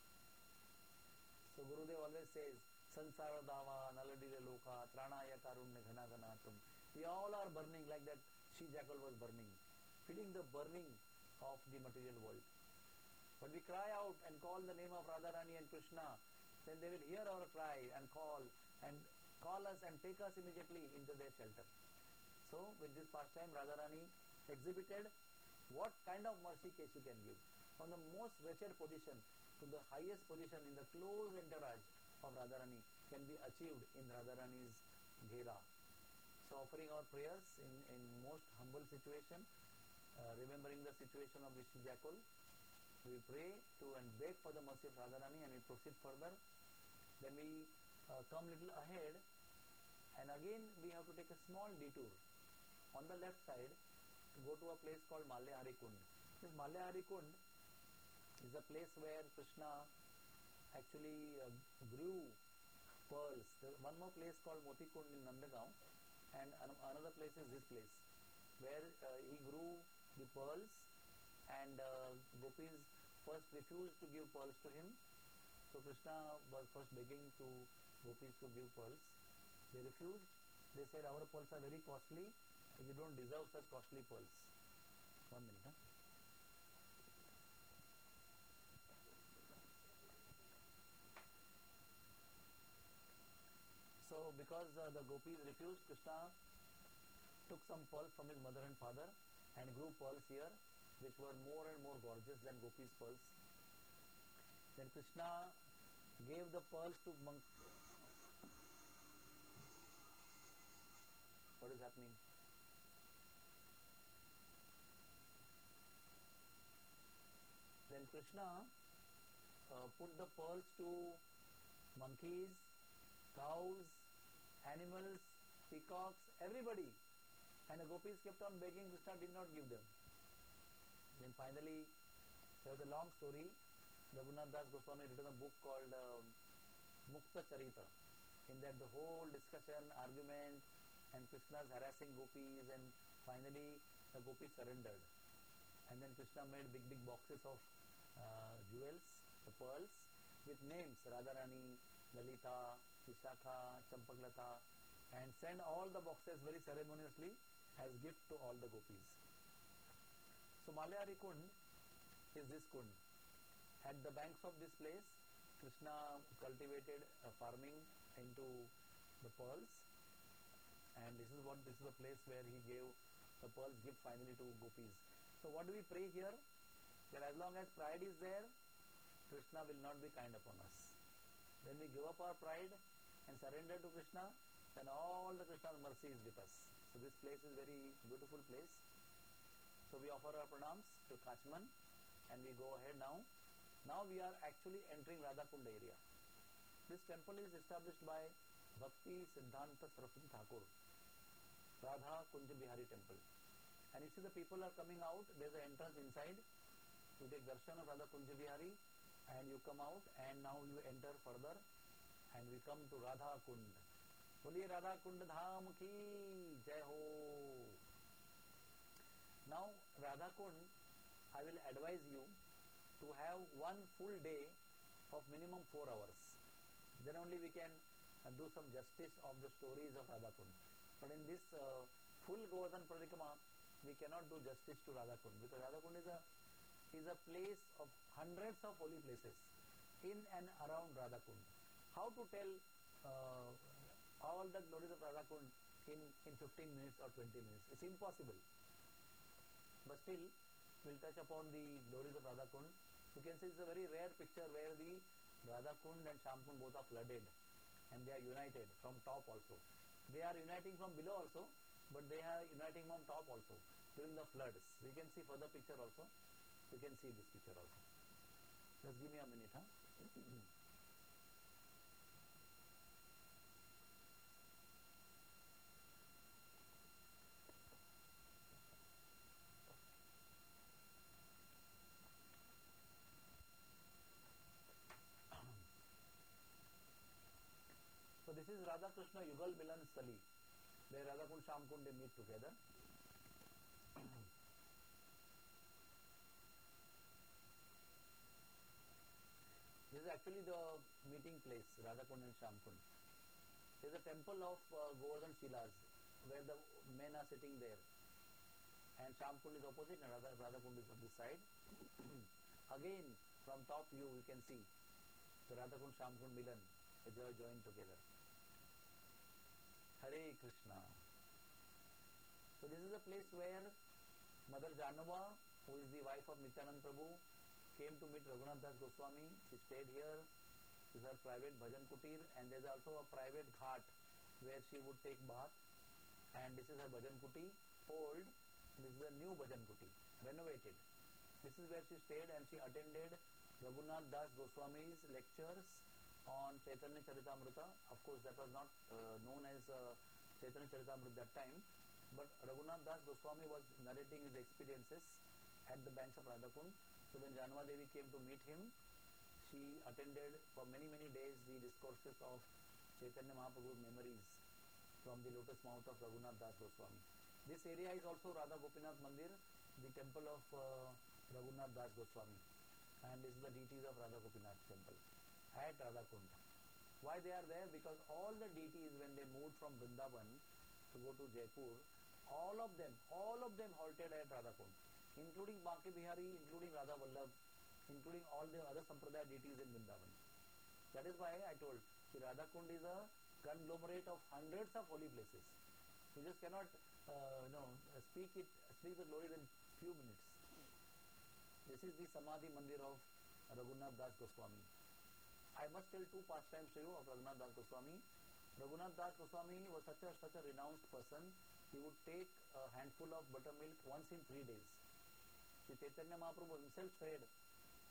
So Gurudev always says, Sansara Dava, Naladile Loka, Tranaya Karunya Ghana Ghanatum. We all are burning like that she-jackal was burning, feeling the burning of the material world. But we cry out and call the name of Radharani and Krishna, then they will hear our cry and call us and take us immediately into their shelter. So with this pastime, Radharani exhibited what kind of mercy case you can give. From the most wretched position to the highest position in the close entourage of Radharani can be achieved in Radharani's Ghera. So offering our prayers in most humble situation, remembering the situation of the she-jackal, we pray to and beg for the mercy of Radharani and we proceed further. Then we come little ahead and again we have to take a small detour. On the left side, to go to a place called Malyahari Kund. This Malyahari Kund is a place where Krishna actually grew pearls. There's one more place called Moti Kund in Nandagaon and another place is this place where he grew the pearls and gopis first refused to give pearls to him. So Krishna was first begging to gopis to give pearls. They refused. They said, our pearls are very costly. You don't deserve such costly pearls. 1 minute. Huh? So because the gopis refused, Krishna took some pearls from his mother and father and grew pearls here which were more and more gorgeous than gopis' pearls. Then Krishna gave the pearls to monks. What is happening? Then Krishna put the pearls to monkeys, cows, animals, peacocks, everybody. And the gopis kept on begging, Krishna did not give them. Then finally, there was a long story. Raghunath Das Goswami written a book called Mukta Charita. In that the whole discussion, argument, and Krishna's harassing gopis, and finally the gopis surrendered. And then Krishna made big boxes of jewels, the pearls, with names, Radharani, Lalita, Vishakha, Champaklata, and sent all the boxes very ceremoniously as gift to all the gopis. So Malayari Kund is this Kund. At the banks of this place, Krishna cultivated farming into the pearls, and this is the place where he gave the pearls gift finally to gopis. So what do we pray here? That as long as pride is there, Krishna will not be kind upon us. When we give up our pride and surrender to Krishna, then all the Krishna's mercy is with us. So this place is very beautiful place. So we offer our pranams to Kachman and we go ahead now. Now we are actually entering Radha Kund area. This temple is established by Bhakti Siddhanta Saraswati Thakur, Radha Kunj Bihari temple. And you see the people are coming out, there is an entrance inside. You take darshan of Radha Kunj Bihari and you come out, and now you enter further and we come to Radha Kund. Boliye Radha Kund Dham ki Jai Ho. Now Radha Kund, I will advise you to have one full day of minimum 4 hours. Then only we can do some justice of the stories of Radha Kund. But in this full Govardhan Parikrama, we cannot do justice to Radha Kund, because Radha Kund is a place of hundreds of holy places in and around Radha Kund. How to tell all the glories of Radha Kund in 15 minutes or 20 minutes? It's impossible. But still, we'll touch upon the glories of Radha Kund. You can see it's a very rare picture where the Radha Kund and Shyam Kund both are flooded and they are united from top also. They are uniting from below also, but they are uniting from top also during the floods. You can see further picture also. You can see this picture also. Just give me a minute, huh? So this is Radha Krishna Yugal Milan Stali, where Radha Kund, Shyam Kund, they meet together. This is actually the meeting place, Radha Kund and Shyam Kund. There is a temple of Govardhan Shilas, where the men are sitting there. And Shyam Kund is opposite and Radha Kund is on this side. Again, from top view, you can see the Radha Kund, Shyam Kund Milan, they are joined together. Hare Krishna. So this is a place where Mother Janava, who is the wife of Nityanand Prabhu, came to meet Raghunath Das Goswami. She stayed here. This is her private bhajan kutir, and there is also a private ghat where she would take bath. And this is her bhajan kuti, old. This is a new bhajan kuti, renovated. This is where she stayed, and she attended Raghunath Das Goswami's lectures on Chaitanya Charitamrita. Of course, that was not known as Chaitanya Charitamrita that time, but Raghunath Das Goswami was narrating his experiences at the banks of Radha Kund. So when Janava Devi came to meet him, she attended for many days the discourses of Chaitanya Mahaprabhu's memories from the lotus mouth of Raghunath Das Goswami. This area is also Radha Gopinath Mandir, the temple of Raghunath Das Goswami, and this is the deities of Radha Gopinath temple at Radha Kund. Why they are there? Because all the deities, when they moved from Vrindavan to go to Jaipur, all of them halted at Radha Kund, including Baki Bihari, including Radha Vallabh, including all the other Sampradaya deities in Vrindavan. That is why I told you, Radha Kund is a conglomerate of hundreds of holy places. You just cannot speak the glory in few minutes. This is the Samadhi Mandir of Raghunath Das Goswami. I must tell two pastimes to you of Raghunath Das Goswami. Raghunath Das Goswami was such a renounced person. He would take a handful of buttermilk once in 3 days. Sri Chaitanya Mahaprabhu himself said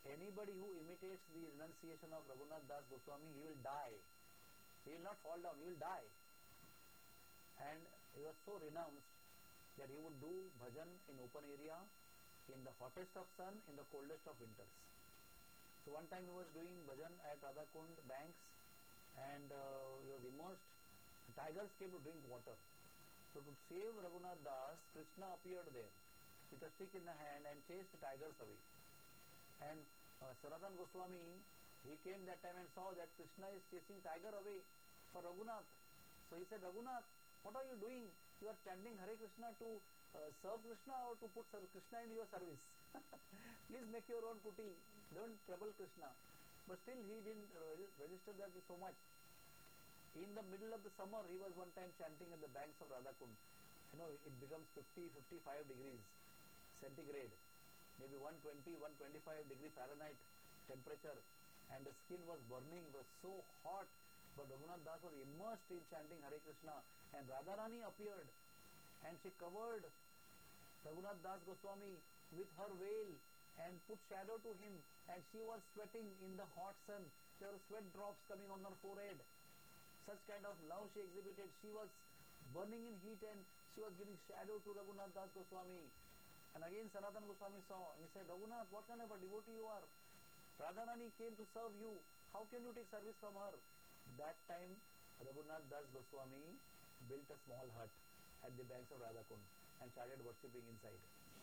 anybody who imitates the renunciation of Raghunath Das Goswami, he will die. He will not fall down, he will die. And he was so renounced that he would do bhajan in open area, in the hottest of sun, in the coldest of winters. So one time he was doing bhajan at Radhakund banks, and he was immersed. Tigers came to drink water. So to save Raghunath Das, Krishna appeared there with a stick in the hand and chased the tigers away. And Sanatana Goswami, he came that time and saw that Krishna is chasing tiger away for Raghunath. So he said, Raghunath, what are you doing? You are chanting Hare Krishna to serve Krishna or to put Krishna in your service? Please make your own kuti. Don't trouble Krishna. But still he didn't register that so much. In the middle of the summer, he was one time chanting at the banks of Radhakund. You know, it becomes 50, 55 degrees centigrade, maybe 120, 125 degree Fahrenheit temperature, and the skin was burning, it was so hot. But Raghunath Das was immersed in chanting Hare Krishna, and Radharani appeared and she covered Raghunath Das Goswami with her veil and put shadow to him, and she was sweating in the hot sun. There were sweat drops coming on her forehead. Such kind of love she exhibited. She was burning in heat and she was giving shadow to Raghunath Das Goswami. And again Sanatana Goswami saw, he said, Raghunath, what kind of a devotee you are? Radharani came to serve you. How can you take service from her? That time Raghunath Das Goswami built a small hut at the banks of Radhakund and started worshipping inside.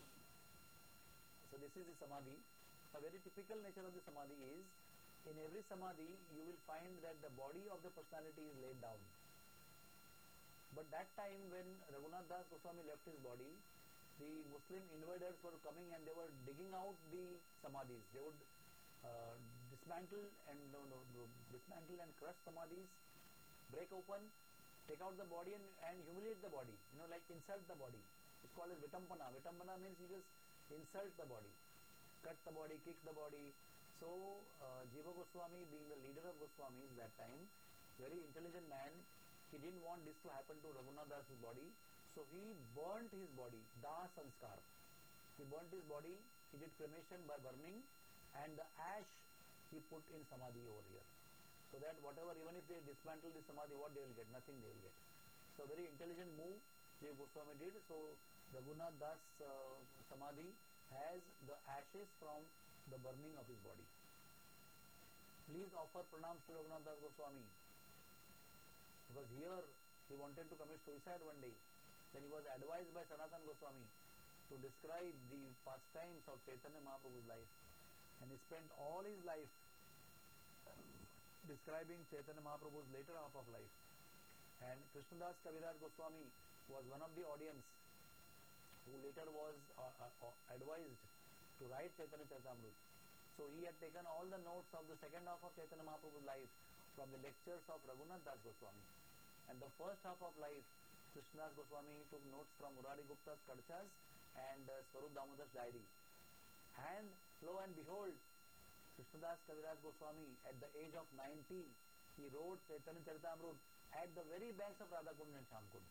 So this is the Samadhi. A very typical nature of the Samadhi is, in every Samadhi you will find that the body of the personality is laid down. But that time when Raghunath Das Goswami left his body, the Muslim invaders were coming and they were digging out the Samadhis. They would dismantle and crush Samadhis, break open, take out the body and humiliate the body, like insult the body. It's called as Vitampana. Vitampana means you just insult the body, cut the body, kick the body. So Jiva Goswami, being the leader of Goswamis that time, very intelligent man, he didn't want this to happen to Raghunath Das's body, so he burnt his body, Da Sanskar. He burnt his body, he did cremation by burning, and the ash he put in Samadhi over here. So that whatever, even if they dismantle the Samadhi, what they will get? Nothing they will get. So very intelligent move Jiva Goswami did. So Raghunath Das Samadhi has the ashes from the burning of his body. Please offer pranams to Raghunath Das Goswami, because here he wanted to commit suicide one day. Then he was advised by Sanatana Goswami to describe the pastimes of Chaitanya Mahaprabhu's life, and he spent all his life describing Chaitanya Mahaprabhu's later half of life. And Krishnadas Kaviraj Goswami was one of the audience who later was advised to write Chaitanya Charitamrita. So he had taken all the notes of the second half of Chaitanya Mahaprabhu's life from the lectures of Raghunath Das Goswami. And the first half of life, Krishnadas Goswami took notes from Murari Gupta's Kadchas and Swarup Damodar's diary. And lo and behold, Krishnadas Kaviraj Goswami, at the age of 90, he wrote Chaitanya Charitamrita at the very banks of Radhakund and Shamkund.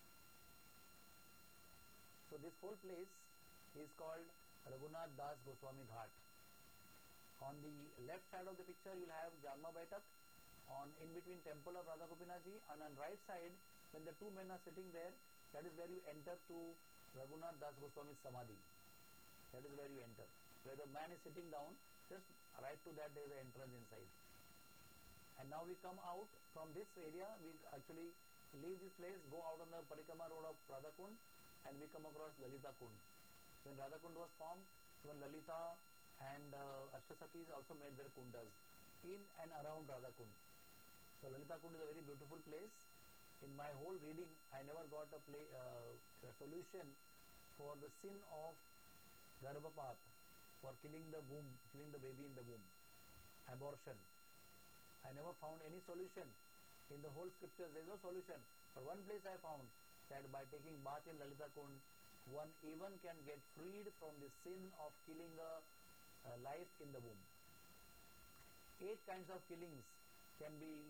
So this whole place is called Raghunath Das Goswami Ghat. On the left side of the picture you will have Janma Baitak, in between temple of Radha Gopinathji, and on right side, when the two men are sitting there, that is where you enter to Raghunath Das Goswami's Samadhi. That is where you enter. Where the man is sitting down, just right to that there is an entrance inside. And now we come out from this area, we actually leave this place, go out on the Parikrama road of Radhakund, and we come across Lalita Kund. When Radhakund was formed, when Lalita and Ashtasakis also made their kundas in and around Radhakund. So Lalita Kund is a very beautiful place. In my whole reading, I never got a solution for the sin of Garbhapat, for killing the womb, killing the baby in the womb, abortion. I never found any solution. In the whole scriptures there is no solution. But one place I found that by taking bath in Lalita Kund, one even can get freed from the sin of killing a life in the womb. 8 kinds of killings can be,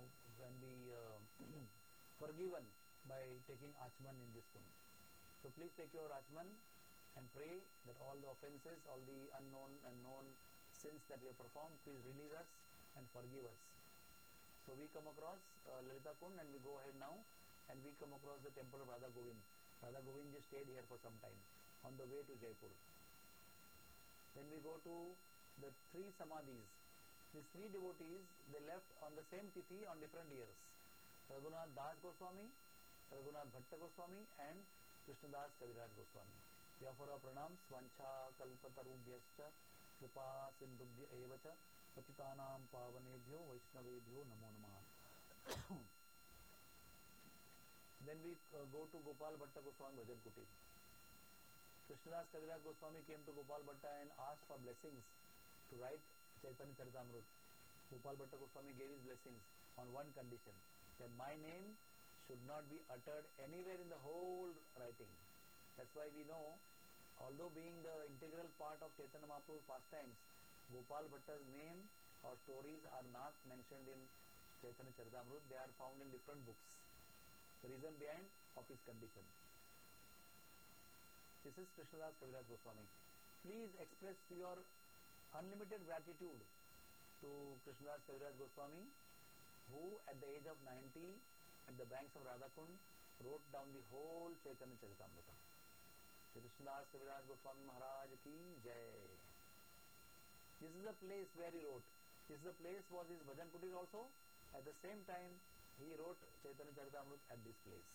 forgiven by taking Achman in this kund. So please take your Achman and pray that all the offenses, all the unknown and known sins that we have performed, please release us and forgive us. So we come across Lalita Kund, and we go ahead now, and we come across the temple of Radha Govind. Radha Govind ji stayed here for some time on the way to Jaipur. Then we go to the three samadhis. These three devotees, they left on the same tithi on different years. Raghunath Das Goswami, Raghunath Bhatta Goswami, and Krishnadas Kaviraj Goswami. We offer our pranams. Svancha kalpatarubhyascha kripa sindhubhya evacha patitanam pavanebhyo vaishnavebhyo namo namaha. Then we go to Gopal Bhatta Goswami Bhajan Kutir. Krishnadas Kaviraj Goswami came to Gopal Bhatta and asked for blessings to write Chaitanya Charitamrita. Gopal Bhatta Goswami gave his blessings on one condition, that my name should not be uttered anywhere in the whole writing. That's why we know, although being the integral part of Chaitanya Mahaprabhu's pastimes, Gopal Bhatta's name or stories are not mentioned in Chaitanya Charitamrita. They are found in different books. The reason behind of his condition. This is Krishnadas Kaviraj Goswami. Please express your unlimited gratitude to Krishnadas Kaviraj Goswami, who at the age of 90 at the banks of Radhakund wrote down the whole Chaitanya Charitamrita. Krishnadas Kaviraj Goswami Maharaj ki jai. This is the place where he wrote. This is the place was his Bhajan Kutir also. At the same time, he wrote Chaitanya Charitamrita at this place.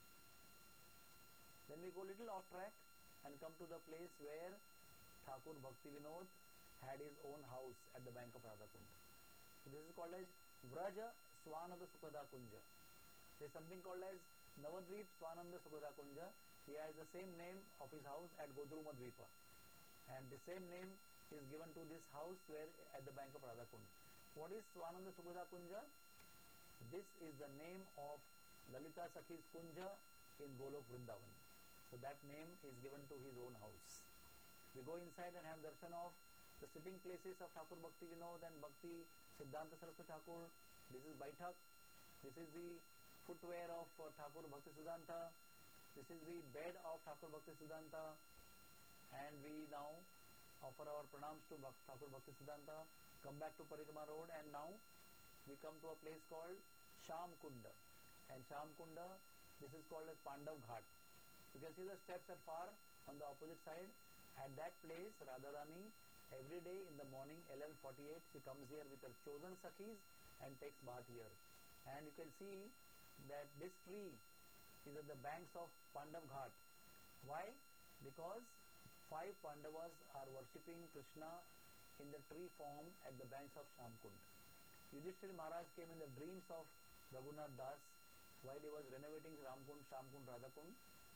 Then we go little off track and come to the place where Thakur Bhakti Vinod had his own house at the bank of Radhakund. So this is called as Vraja Swananda Sukhada Kunja. There is something called as Navadvip Swananda Sukhada Kunja. He has the same name of his house at Godruma Dvipa. And the same name is given to this house where at the bank of Radhakund. What is Swananda Sukhada Kunja? This is the name of Lalita Sakhi's Kunja in Golok Vrindavan. So that name is given to his own house. We go inside and have darshan of the sitting places of Thakur Bhakti Vinod and Bhakti Siddhanta Saraswati Thakur. This is Baithak. This is the footwear of Thakur Bhakti Siddhanta. This is the bed of Thakur Bhakti Siddhanta. And we now offer our pranams to Thakur Bhakti Siddhanta. Come back to Parikrama Road, and now we come to a place called Sham Kunda. And Sham Kunda, this is called as Pandav Ghat. You can see the steps are far on the opposite side. At that place, Radharani, every day in the morning, 11:48, she comes here with her chosen Sakhis and takes bath here. And you can see that this tree is at the banks of Pandav Ghat. Why? Because 5 Pandavas are worshipping Krishna in the tree form at the banks of Shamkund. Yudhishthira Maharaj came in the dreams of Raghunath Das while he was renovating Ramkund, Shamkund, Radhakund,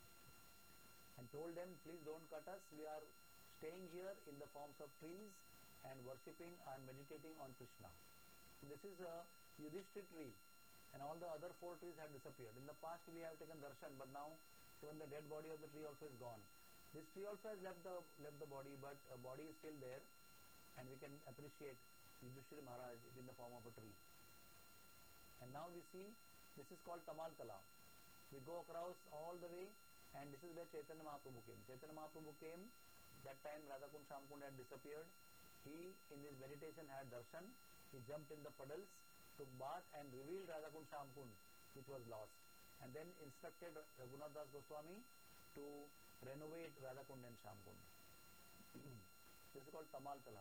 and told them, please don't cut us, we are staying here in the forms of trees and worshipping and meditating on Krishna. This is a Yudhishthira tree, and all the other 4 trees have disappeared. In the past we have taken darshan, but now even the dead body of the tree also is gone. This tree also has left the body, but a body is still there, and we can appreciate Yudhishthira Maharaj in the form of a tree. And now we see, this is called Tamal Tala. We go across all the way, and this is where Chaitanya Mahaprabhu came. Chaitanya Mahaprabhu came, that time Radhakund Shamkund had disappeared. He, in his meditation, had darshan. He jumped in the puddles, took bath, and revealed Radhakund Shamkund, which was lost. And then instructed Raghunath Das Goswami to renovate Radhakund and Shamkund. This is called Tamal Tala.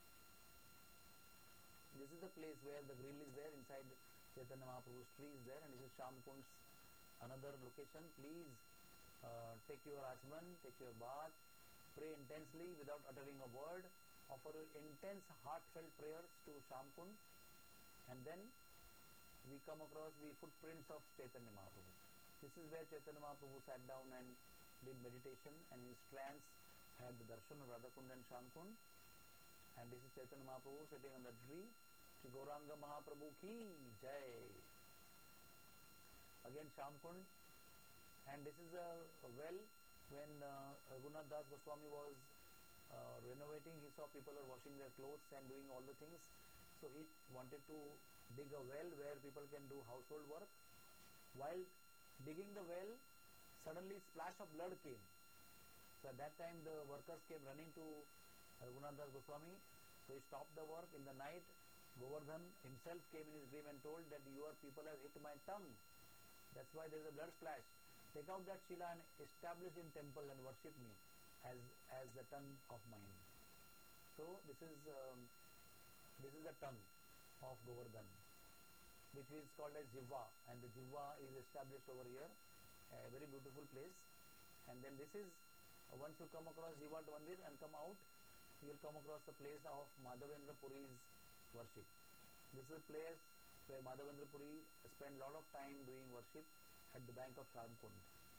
This is the place where the grill is there, inside Chaitanya Mahaprabhu's tree is there, and this is Shamkund's another location. Please take your achman, take your bath, pray intensely without uttering a word, offer intense heartfelt prayers to Shamkund, and then we come across the footprints of Chaitanya Mahaprabhu. This is where Chaitanya Mahaprabhu sat down and did meditation, and in his trance had the darshan of Radhakund and Shamkund. And this is Chaitanya Mahaprabhu sitting on the tree. Shri Gauranga Mahaprabhu ki jai. Again Shamkund. And this is a well. When Raghunath Das Goswami was renovating, he saw people are washing their clothes and doing all the things. So he wanted to dig a well where people can do household work. While digging the well, suddenly splash of blood came. So at that time the workers came running to Raghunath Das Goswami, So he stopped the work. In the night, Govardhan himself came in his dream and told that your people have hit my tongue. That's why there is a blood splash. Take out that Shila and establish in temple and worship me as the tongue of mine. So this is the tongue of Govardhan, which is called as Jivva, and the Jivva is established over here, a very beautiful place. And then this is, once you come across Jivva Mandir and come out, you will come across the place of Madhavendra Puri's worship. This is a place where Madhavendra Puri spent a lot of time doing worship at the bank of Shamkund.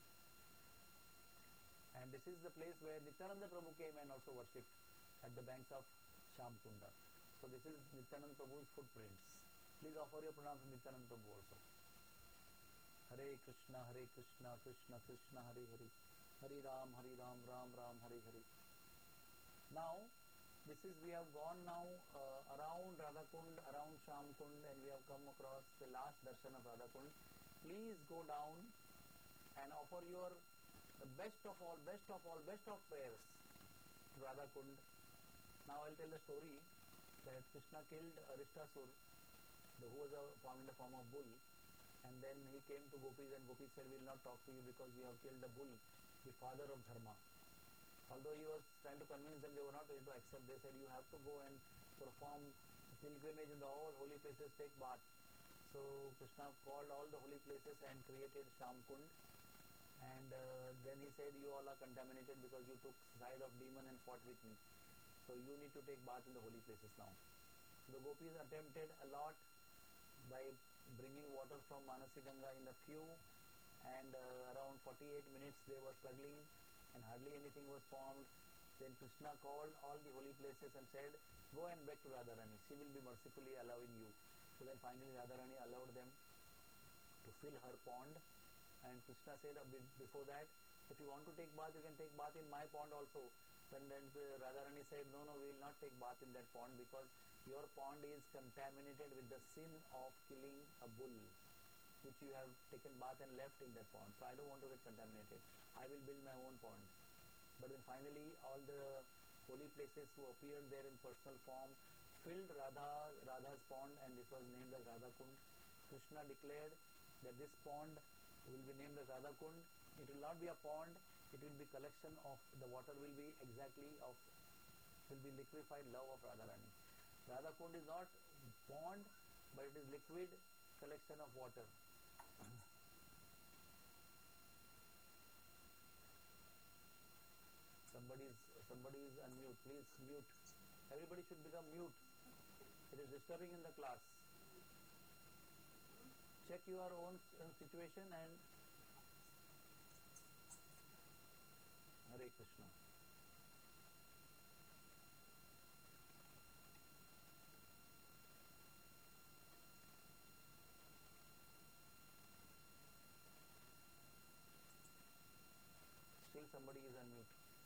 And this is the place where Nityananda Prabhu came and also worshipped at the banks of Shamkunda. So this is Nityananda Prabhu's footprints. Please offer your pranam to Nityananda Prabhu also. Hare Krishna, Krishna Krishna, Hare Hare, Hare Ram, Ram Ram, Hare Hare. Now, we have gone now around Radhakund, around Shamkund, and we have come across the last darshan of Radhakund. Please go down and offer your best of prayers to Radhakund. Now I'll tell the story that Krishna killed Arishtasur, who was found in the form of bull, and then he came to Gopis, and Gopis said, "We will not talk to you because you have killed the bull, the father of Dharma." Although he was trying to convince them, they were not able to accept. They said, "You have to go and perform pilgrimage in the all holy places, take bath." So Krishna called all the holy places and created Shamkund, and then he said, "You all are contaminated because you took side of demon and fought with me. So you need to take bath in the holy places now." The Gopis attempted a lot by bringing water from Manasi Ganga in a few, and around 48 minutes they were struggling and hardly anything was formed. Then Krishna called all the holy places and said, "Go and beg to Radharani, she will be mercifully allowing you." So then finally Radharani allowed them to fill her pond, and Krishna said before that, "If you want to take bath, you can take bath in my pond also." Then Radharani said, "No, we will not take bath in that pond because your pond is contaminated with the sin of killing a bull, which you have taken bath and left in that pond. So I don't want to get contaminated. I will build my own pond." But then finally all the holy places who appeared there in personal form filled Radha's pond, and this was named as Radhakund. Krishna declared that this pond will be named as Radhakund. It will not be a pond, it will be collection of, the water will be liquefied love of Radharani. Radhakund is not pond, but it is liquid collection of water. Somebody is unmute. Please mute. Everybody should become mute. It is disturbing in the class. Check your own situation and Hare Krishna. Still somebody is unmute.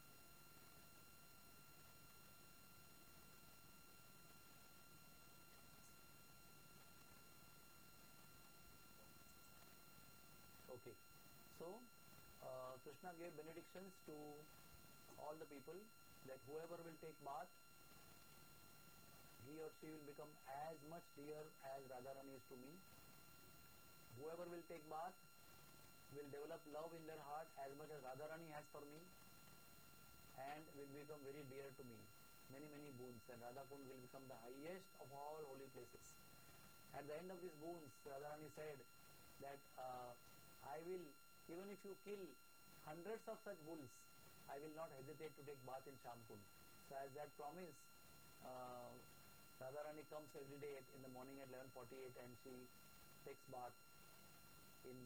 Okay. So Krishna gave benedictions to all the people that whoever will take bath, he or she will become as much dear as Radharani is to me. Whoever will take bath will develop love in their heart as much as Radharani has for me, and will become very dear to me. Many boons, and Radhakund will become the highest of all holy places. At the end of these boons, Radharani said that I will, even if you kill hundreds of such bulls, I will not hesitate to take bath in Shamkund. So as that promise, Radharani comes every day in the morning at 11:48 and she takes bath in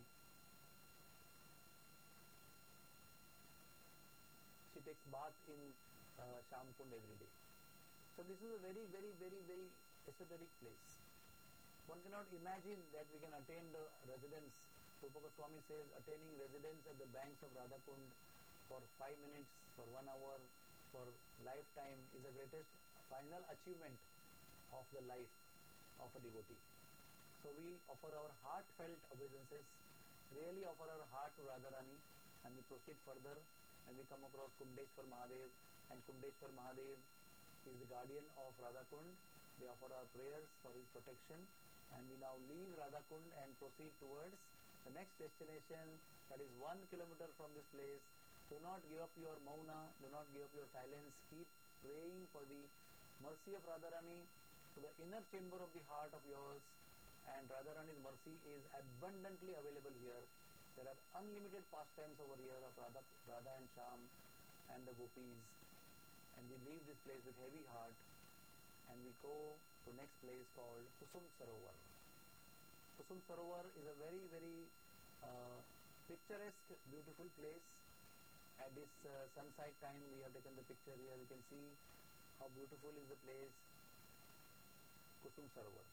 Shamkund every day. So this is a very esoteric place. One cannot imagine that we can attain the residence. Rupa Goswami says attaining residence at the banks of Radhakund for 5 minutes, for 1 hour, for lifetime is the greatest final achievement of the life of a devotee. So we offer our heartfelt obeisances, really offer our heart to Radharani, and we proceed further and we come across Kumdeshwar Mahadev, and Kumdeshwar Mahadev He is the guardian of Radhakund. We offer our prayers for his protection, and we now leave Radhakund and proceed towards the next destination, that is 1 kilometer from this place. Do not give up your mauna, do not give up your silence. Keep praying for the mercy of Radharani to the inner chamber of the heart of yours, and Radharani's mercy is abundantly available here. There are unlimited pastimes over here of Radha and Shyam and the gopis, and we leave this place with heavy heart and we go to next place called Kusum Sarovar. Kusum Sarovar is a very, very picturesque, beautiful place. At this sunset time, we have taken the picture here. You can see how beautiful is the place, Kusum Sarovar.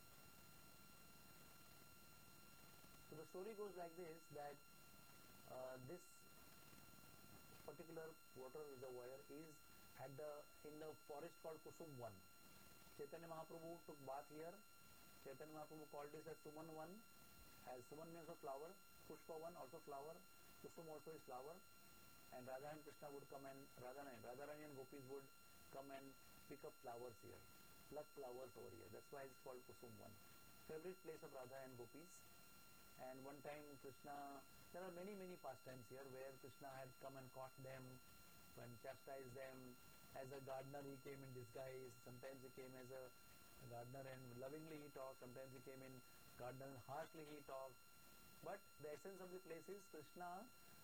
So the story goes like this, that this particular water reservoir is in the forest called Kusum One. Chaitanya Mahaprabhu took bath here. Chaitanya Mahaprabhu called this as Suman One, as Suman means a flower, Pushpa One also flower, Kusum also is flower, and Radha and Krishna would come and Radharani and gopis would come and pick up flowers here, pluck flowers over here. That's why it's called Kusum One. Favorite place of Radha and gopis. And one time Krishna, there are many pastimes here where Krishna had come and caught them and chastised them. As a gardener he came in disguise, sometimes he came as a gardener and lovingly he talked, sometimes he came in gardener and harshly he talked. But the essence of the place is Krishna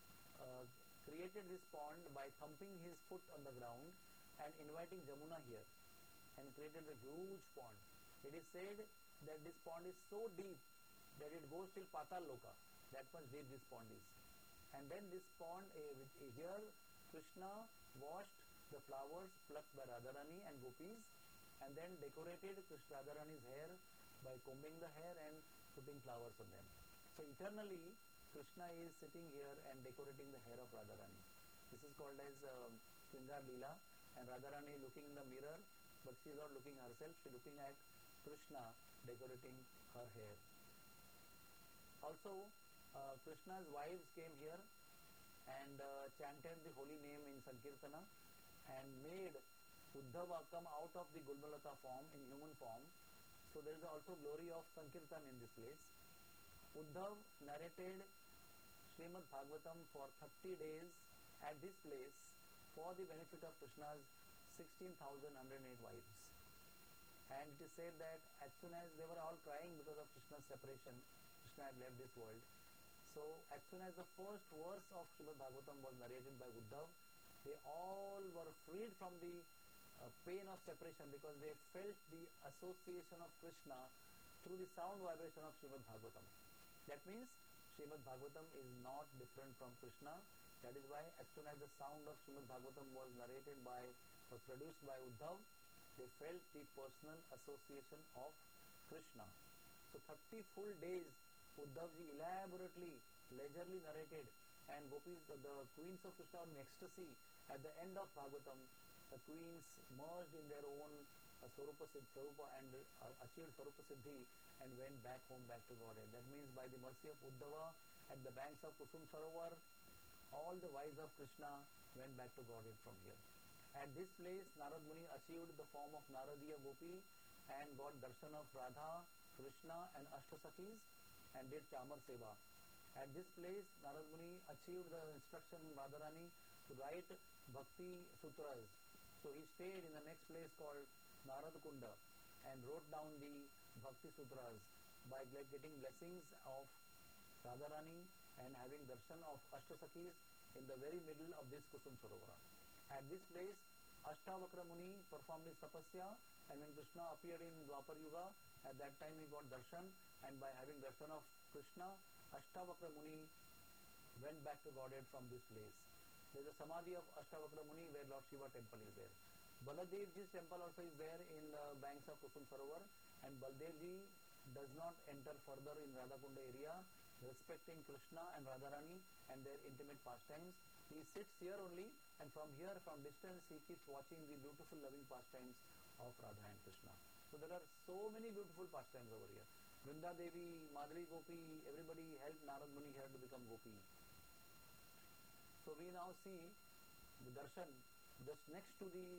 created this pond by thumping his foot on the ground and inviting Jamuna here, and created a huge pond. It is said that this pond is so deep that it goes till Patal Loka. That much deep this pond is. And then this pond, here Krishna washed the flowers plucked by Radharani and gopis, and then decorated Radharani's hair by combing the hair and putting flowers on them. So eternally Krishna is sitting here and decorating the hair of Radharani. This is called as Shringar Leela, and Radharani looking in the mirror, but she is not looking herself, she is looking at Krishna decorating her hair. Also, Krishna's wives came here and chanted the holy name in Sankirtana and made Uddhava come out of the Gulmalata form in human form. So there is also glory of Sankirtan in this place. Uddhav narrated Srimad Bhagavatam for 30 days at this place for the benefit of Krishna's 16,108 wives. And it is said that as soon as they were all crying because of Krishna's separation, Krishna had left this world. So as soon as the first verse of Srimad Bhagavatam was narrated by Uddhav, they all were freed from the pain of separation, because they felt the association of Krishna through the sound vibration of Srimad Bhagavatam. That means Srimad Bhagavatam is not different from Krishna. That is why as soon as the sound of Srimad Bhagavatam was produced by Uddhav, they felt the personal association of Krishna. So 30 full days Uddhavji elaborately, leisurely narrated, and gopis, the queens of Krishna were in ecstasy. At the end of Bhagavatam, the queens merged in their own Swarupa and achieved Swarupa Siddhi and went back home, back to Godhead. That means by the mercy of Uddhava, at the banks of Kusum Sarovar, all the wives of Krishna went back to Godhead from here. At this place, Narad Muni achieved the form of Naradiya Gopi and got darshan of Radha, Krishna and Ashtasakis and did Chamar Seva. At this place, Narad Muni achieved the instruction from Radharani to write Bhakti Sutras. So he stayed in the next place called Narad Kunda and wrote down the Bhakti Sutras by getting blessings of Radharani and having darshan of Ashtasakis in the very middle of this Kusum Sarovara. At this place, Ashtavakra Muni performed his tapasya, and when Krishna appeared in Dwapar Yuga, at that time he got darshan, and by having darshan of Krishna, Ashtavakra Muni went back to Godhead from this place. There is a samadhi of Ashtavakra Muni where Lord Shiva temple is there. Baladevji's temple also is there in the banks of Kusum Sarovar, and Baladevji does not enter further in Radhakunda area, respecting Krishna and Radharani and their intimate pastimes. He sits here only, and from here, from distance, he keeps watching the beautiful loving pastimes of Radha and Krishna. So there are so many beautiful pastimes over here. Vrinda Devi, Madhuri Gopi, everybody helped Narad Muni here to become Gopi. So we now see the darshan just next to the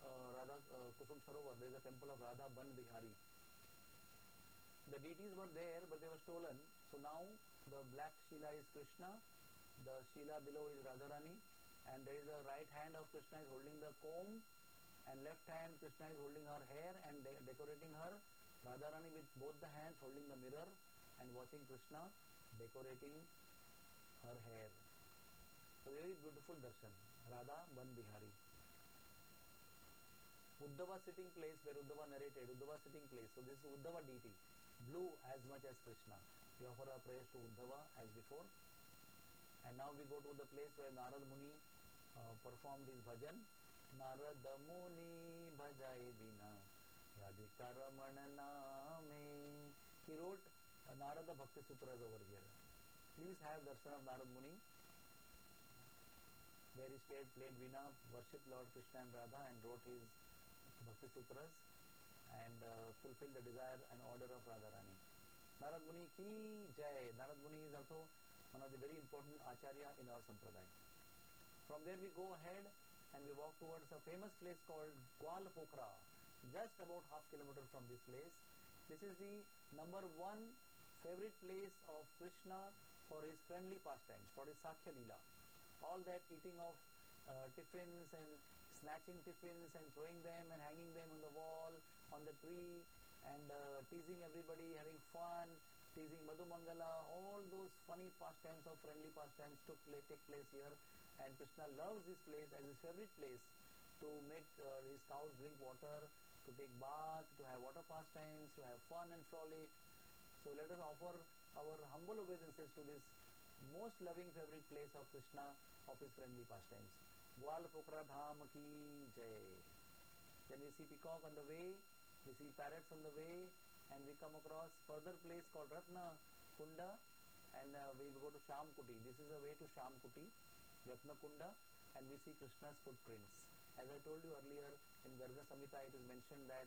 Radha Kusum Sarovar, there is a temple of Radha Ban Bihari. The deities were there, but they were stolen. So now the black Shila is Krishna, the Shila below is Radharani, and there is a right hand of Krishna is holding the comb, and left hand Krishna is holding her hair and decorating her. Radharani with both the hands holding the mirror and watching Krishna decorating her hair. So very beautiful darshan. Radha Ban Bihari. Uddhava sitting place, where Uddhava narrated, Uddhava sitting place. So this is Uddhava deity, blue as much as Krishna. We offer our prayers to Uddhava as before. And now we go to the place where Narad Muni performed his bhajan. Narad Muni bhajai vina yadika ramana name. He wrote Narada Bhakti Sutras over here. Please have darshan of Narad Muni, where he stayed, played veena, worshipped Lord Krishna and Radha, and wrote his Bhakti Sutras and fulfilled the desire and order of Radharani. Narad Muni ki jai. Narad Muni is also one of the very important acharya in our sampradaya. From there we go ahead and we walk towards a famous place called Gwal Pokhara, just about half kilometer from this place. This is the number one favorite place of Krishna for his friendly pastimes, for his Sakhya Leela. All that eating of tiffins and snatching tiffins and throwing them and hanging them on the wall, on the tree, and teasing everybody, having fun, teasing Madhumangala, all those funny pastimes of friendly pastimes take place here. And Krishna loves this place as his favorite place to make his cows drink water, to take bath, to have water pastimes, to have fun and frolic. So let us offer our humble obeisances to this most loving favorite place of Krishna, of his friendly pastimes. Gwal Pokhara Dham ki jai. Then we see peacock on the way, we see parrots on the way, and we come across further place called Ratna Kunda, and we go to Sham Kuti. This is the way to Sham Kuti, Ratna Kunda, and we see Krishna's footprints. As I told you earlier, in Garga Samhita it is mentioned that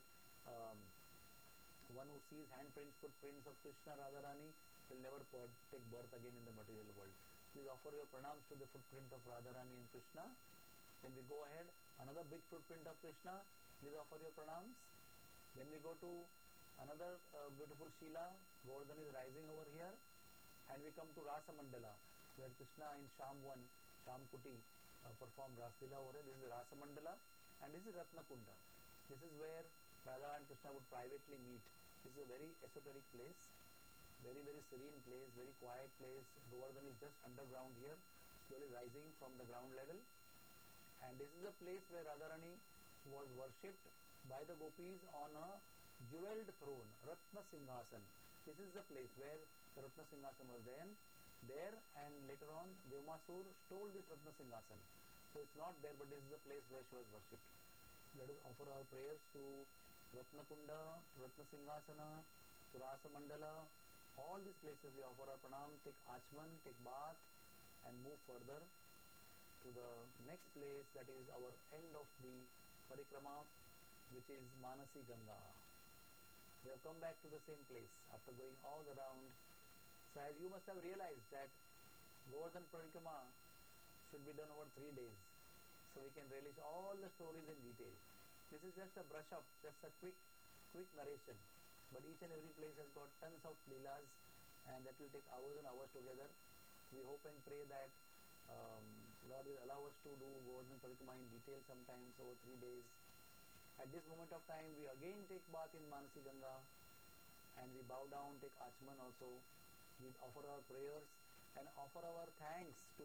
one who sees handprints, footprints of Krishna, Radharani will never take birth again in the material world. Please offer your pranams to the footprint of Radharani and Krishna. Then we go ahead, another big footprint of Krishna, please offer your pranams. Then we go to another beautiful Shila, Govardhan is rising over here, and we come to Rasa Mandala, where Krishna in Sham 1, Sham Kuti, performed Raslila over here. This is Rasa Mandala, and this is Ratna Kunda. This is where Radha and Krishna would privately meet. This is a very esoteric place, very, very serene place, very quiet place. Govardhan is just underground here, slowly rising from the ground level. And this is the place where Radharani was worshipped by the gopis on a jeweled throne, Ratna Singhasan. This is the place where the Ratna Singhasan was there, and later on Devmasur stole this Ratna Singhasan. So it's not there, but this is the place where she was worshipped. Let us offer our prayers to Ratna Kunda, to Ratna Singhasana, to Rasa Mandala. All these places we offer our pranam, take Achman, take bath, and move further to the next place, that is our end of the parikrama, which is Manasi Ganga. We have come back to the same place after going all around. So as you must have realized that Govardhan Parikrama should be done over 3 days, so we can relish all the stories in detail. This is just a brush up, just a quick narration, but each and every place has got tons of leelas, and that will take hours and hours together. We hope and pray that Lord will allow us to do Govardhan Parikrama in detail sometimes over 3 days. At this moment of time, we again take bath in Manasi Ganga, and we bow down, take Achman also. We offer our prayers and offer our thanks to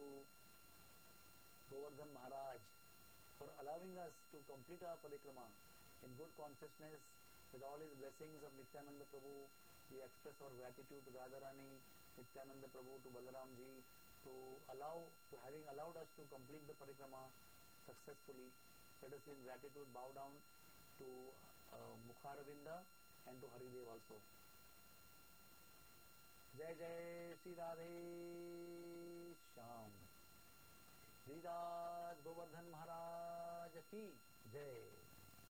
Govardhan Maharaj for allowing us to complete our parikrama in good consciousness with all his blessings of Nityananda Prabhu. We express our gratitude to Radharani, Nityananda Prabhu, to Balaramji, having allowed us to complete the parikrama successfully. Let us in gratitude bow down to Mukharavinda and to Haridev also. Jai Jai Shri Radhe Shyam. Giriraj Govardhan Maharaj ki Jai.